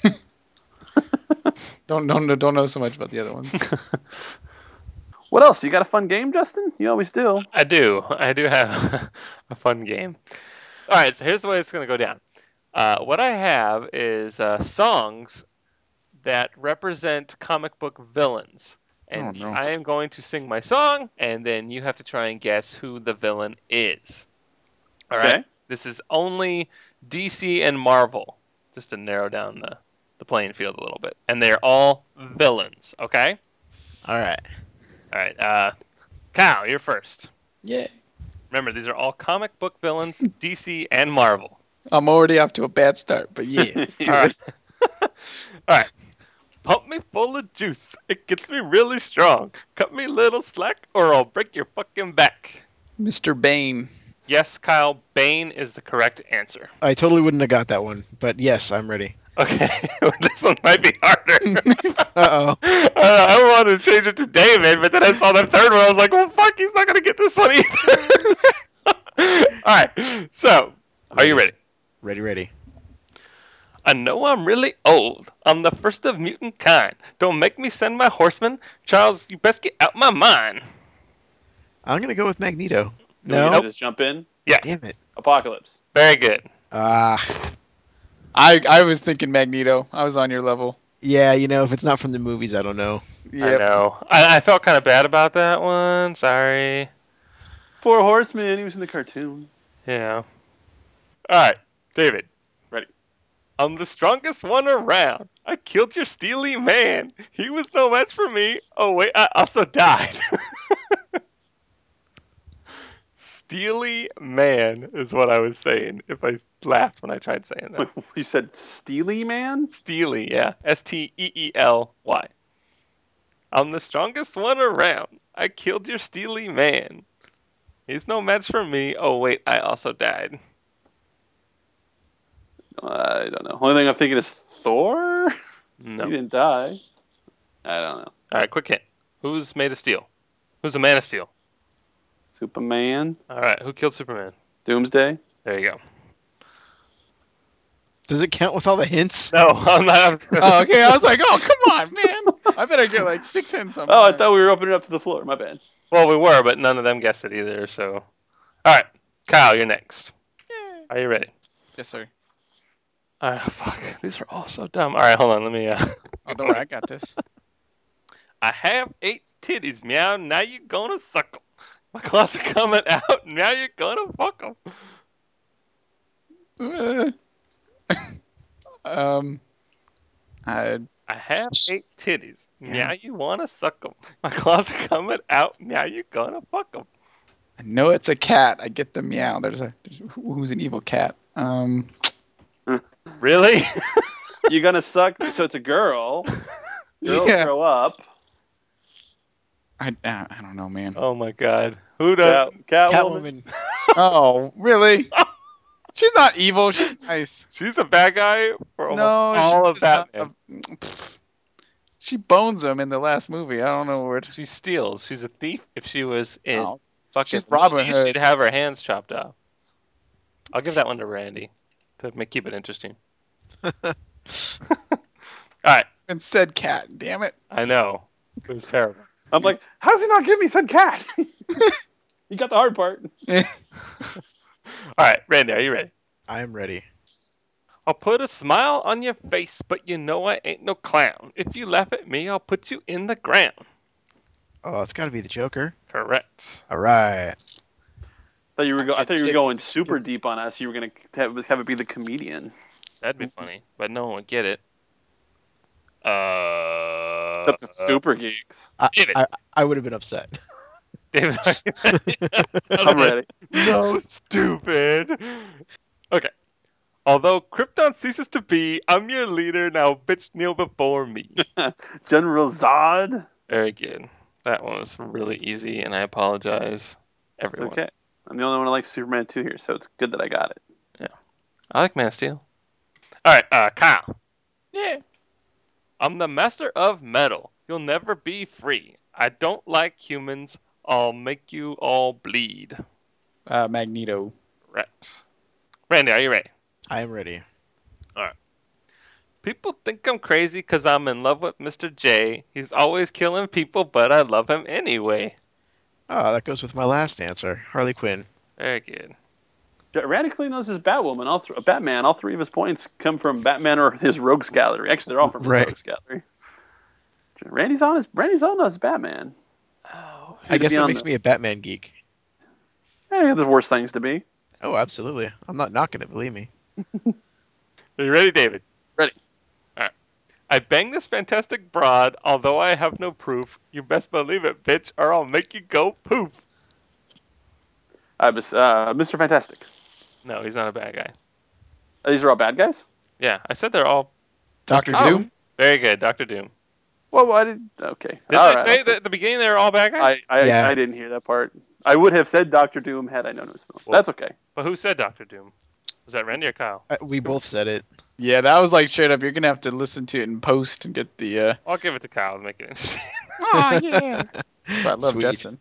don't don't don't know so much about the other ones. What else? You got a fun game, Justin? You always do. I do. I do have a fun game. All right, so here's the way it's going to go down. Uh, what I have is uh, songs that represent comic book villains. And Oh, no. I am going to sing my song, and then you have to try and guess who the villain is. All right? Okay. This is only D C and Marvel, just to narrow down the, the playing field a little bit. And they're all villains, okay? All right. All right, uh, Kyle, you're first. Yeah. Remember, these are all comic book villains, D C and Marvel. I'm already off to a bad start, but yeah. All right. All right. Pump me full of juice. It gets me really strong. Cut me a little slack, or I'll break your fucking back. Mister Bane. Yes, Kyle, Bane is the correct answer. I totally wouldn't have got that one, but yes, I'm ready. Okay, this one might be harder. Uh oh. uh, I wanted to change it to David, but then I saw the third one. I was like, well, fuck, he's not going to get this one either. All right, so are you ready? Ready, ready. I know I'm really old. I'm the first of mutant kind. Don't make me send my horsemen. Charles, you best get out my mind. I'm gonna go with Magneto. Do we need No. to just jump in. Yeah, Damn it. Apocalypse. very good. Ah. I I was thinking Magneto. I was on your level. Yeah, you know, if it's not from the movies, I don't know. I Yep. know. I, I felt kind of bad about that one. Sorry. Four Horsemen. He was in the cartoon. Yeah. All right, David. Ready. I'm the strongest one around. I killed your steely man. He was no match for me. Oh, wait, I also died. Steely Man is what I was saying if I laughed when I tried saying that. You said Steely Man? Steely, yeah. S T E E L Y. I'm the strongest one around. I killed your Steely Man. He's no match for me. Oh, wait, I also died. I don't know. Only thing I'm thinking is Thor? No. He didn't die. I don't know. All right, quick hint. Who's made of steel? Who's a man of steel? Superman? All right, who killed Superman? Doomsday? There you go. Does it count with all the hints? No, I'm not. Oh, okay. I was like, oh, come on, man. I better get like six hints on Oh, I that. thought we were opening it up to the floor. My bad. Well, we were, but none of them guessed it either. So, all right, Kyle, you're next. Are you ready? Yes, sir. Ah, fuck. These are all so dumb. All right, hold on. Let me. Uh... Oh, don't worry. I got this. I have eight titties, meow. Now you're gonna suck 'em. My claws are coming out. Now you're gonna fuck 'em. Uh, um, I I have eight titties. Meow, you wanna suck 'em. My claws are coming out. Now you're gonna fuck 'em. I know it's a cat. I get the meow. There's a there's, who's an evil cat. Um, Really? You're gonna suck. So it's a girl. Girls Yeah. grow up. I I I don't know, man. Oh my god. Who does? Cat, Catwoman. Catwoman. Oh, really? She's not evil. She's nice. She's a bad guy for almost No, all of she's not Batman. a- pff. She bones him in the last movie. I don't know where. To, She steals. She's a thief. If she was in oh, fucking she's Robin movies, Hood. she'd have her hands chopped off. I'll give that one to Randy to make, keep it interesting. All right. and said cat. Damn it. I know. It was terrible. I'm like, how does he not give me said cat? You got the hard part. All right, Randy, are you ready? I am ready. I'll put a smile on your face, but you know I ain't no clown. If you laugh at me, I'll put you in the ground. Oh, it's got to be the Joker. Correct. All right. Thought you were go- I thought you were Titties. going super Titties. deep on us. You were gonna have, have it be the comedian. That'd be funny, but no one would get it. Uh, Up to super geeks. I, David. I, I would have been upset. David, are you ready? I'm ready. No, stupid. Okay. Although Krypton ceases to be, I'm your leader now. Bitch, kneel before me. General Zod. Very good. That one was really easy, and I apologize, It's everyone. okay. I'm the only one who likes Superman two here, so it's good that I got it. I like Man of Steel. All right, uh, Kyle. Yeah. I'm the master of metal. You'll never be free. I don't like humans. I'll make you all bleed. Uh, Magneto. Right. Randy, are you ready? I am ready. People think I'm crazy because I'm in love with Mister J. He's always killing people, but I love him anyway. Oh, that goes with my last answer. Harley Quinn. Very good. Randy clearly knows his Batwoman. All th- Batman. All three of his points come from Batman or his Rogues Gallery. Actually, they're all from his Right. Rogues Gallery. Randy's on his. Randy's on his Batman. Oh, I guess be that on makes the- me a Batman geek. Eh, there's worse things to be. Oh, absolutely. I'm not knocking it, believe me. are you ready, David? Ready. All right. I bang this fantastic broad, although I have no proof. You best believe it, bitch, or I'll make you go poof. Uh, Miss- uh, Mister Fantastic. No, he's not a bad guy. Uh, These are all bad guys. Yeah, I said they're all Doctor Oh. Doom. very good. Doctor Doom. Well, I did. Okay. Did All I right, say I'll that at the beginning they were all bad guys? I I, Yeah. I didn't hear that part. I would have said Doctor Doom had I known it was filmed. Well- That's okay. But who said Doctor Doom? Was that Randy or Kyle? Uh, we both said it. Yeah, that was like straight up. You're gonna have to listen to it in post and get the. uh I'll give it to Kyle to make it interesting. Oh yeah. I love Sweet. Jetson.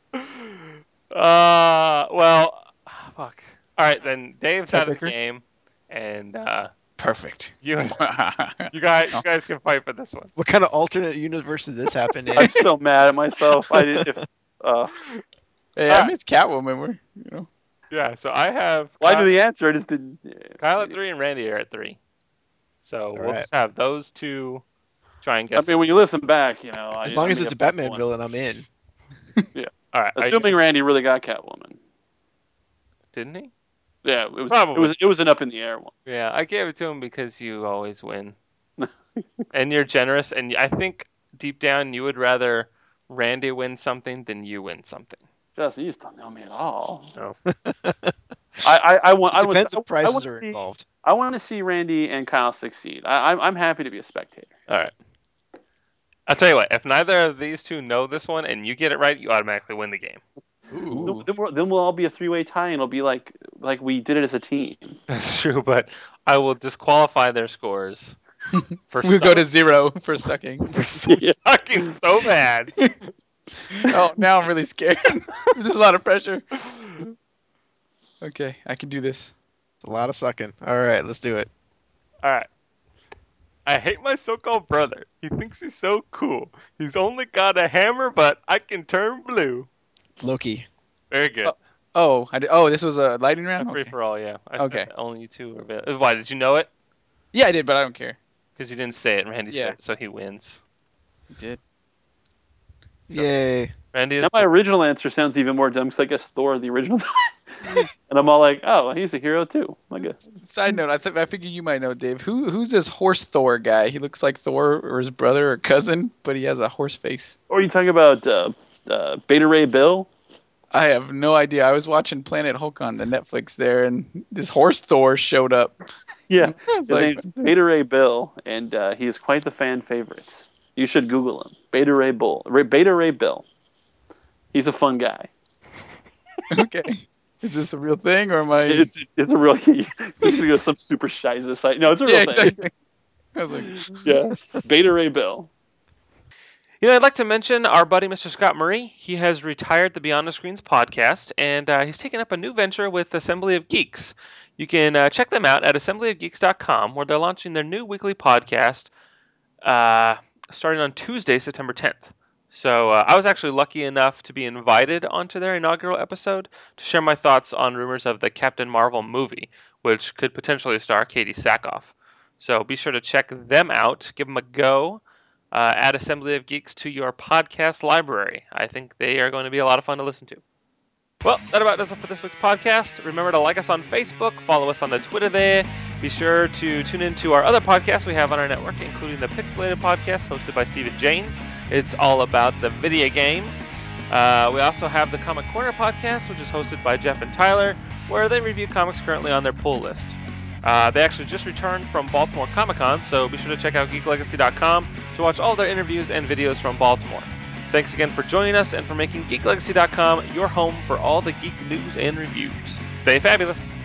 Uh, well, fuck. All right, then Dave's out of the Tiebreaker? game, and uh, Perfect. you you guys you guys can fight for this one. What kind of alternate universe did this happen in? I'm so mad at myself. I didn't. If, uh, Hey, Ah. I miss Catwoman. We're you know. Yeah, so I have well, I Kyle, knew the answer. I just didn't. Yeah. Kyle at three and Randy are at three. So we'll right. just have those two try and I guess. mean, when you listen back, you know. As I, long I as may it's a have guessed Batman one. villain, I'm in. All right, are you- Assuming Randy really got Catwoman. didn't he? Yeah, it was. Probably. It was. It was an up in the air one. Yeah, I gave it to him because you always win, and you're generous, and I think deep down you would rather Randy win something than you win something. Justin, you just don't know me at all. No. I, I, I want. I Depends want, if I, I prices want are to see, involved. I want to see Randy and Kyle succeed. I, I'm, I'm happy to be a spectator. All right. I'll tell you what. If neither of these two know this one and you get it right, you automatically win the game. Ooh. Then, we'll, then we'll all be a three-way tie, and it'll be like like we did it as a team. That's true, but I will disqualify their scores for We'll go suck- to zero for sucking. Yeah. sucking so bad. Oh, now I'm really scared. There's a lot of pressure. Okay, I can do this. It's a lot of sucking. All right, let's do it. All right. I hate my so-called brother. He thinks he's so cool. He's only got a hammer, but I can turn blue. Loki. Very good. Oh, Oh, I did, oh, this was a lightning round. Free Okay. for all, yeah. I Okay. said only you two are available. Why did you know it? Yeah, I did, but I don't care. Because you didn't say it. Randy Yeah. said it, so he wins. I did. Yay. Randy is Now my original answer sounds even more dumb because I guess Thor the original, and I'm all like, oh, he's a hero too. I guess. Side note, I th- I figure you might know, Dave. Who who's this horse Thor guy? He looks like Thor or his brother or cousin, but he has a horse face. Or are you talking about uh, uh, Beta Ray Bill? I have no idea. I was watching Planet Hulk on the Netflix there, and this horse Thor showed up. Yeah, I was his like, name's Beta Ray Bill, and uh, he is quite the fan favorite. You should Google him. Beta Ray Bull. Ray, Beta Ray Bill. He's a fun guy. okay, is this a real thing or am I? It's it's a real. He's gonna go some super shiza site. No, it's a real yeah, thing. exactly. I was like, Yeah, Beta Ray Bill. You know, I'd like to mention our buddy Mister Scott Murray. He has retired the Beyond the Screens podcast, and uh, he's taken up a new venture with Assembly of Geeks. You can uh, check them out at assembly of geeks dot com, where they're launching their new weekly podcast uh, starting on Tuesday, September tenth. So uh, I was actually lucky enough to be invited onto their inaugural episode to share my thoughts on rumors of the Captain Marvel movie, which could potentially star Katie Sackhoff. So be sure to check them out. Give them a go. Uh, add Assembly of Geeks to your podcast library. I think they are going to be a lot of fun to listen to. Well, that about does it for this week's podcast. Remember to like us on Facebook, follow us on the Twitter there. Be sure to tune in to our other podcasts we have on our network, including the Pixelated podcast hosted by Stephen James. It's all about the video games. Uh, we also have the Comic Corner podcast, which is hosted by Jeff and Tyler, where they review comics currently on their pull list. Uh, they actually just returned from Baltimore Comic-Con, so be sure to check out geek legacy dot com to watch all their interviews and videos from Baltimore. Thanks again for joining us and for making geek legacy dot com your home for all the geek news and reviews. Stay fabulous!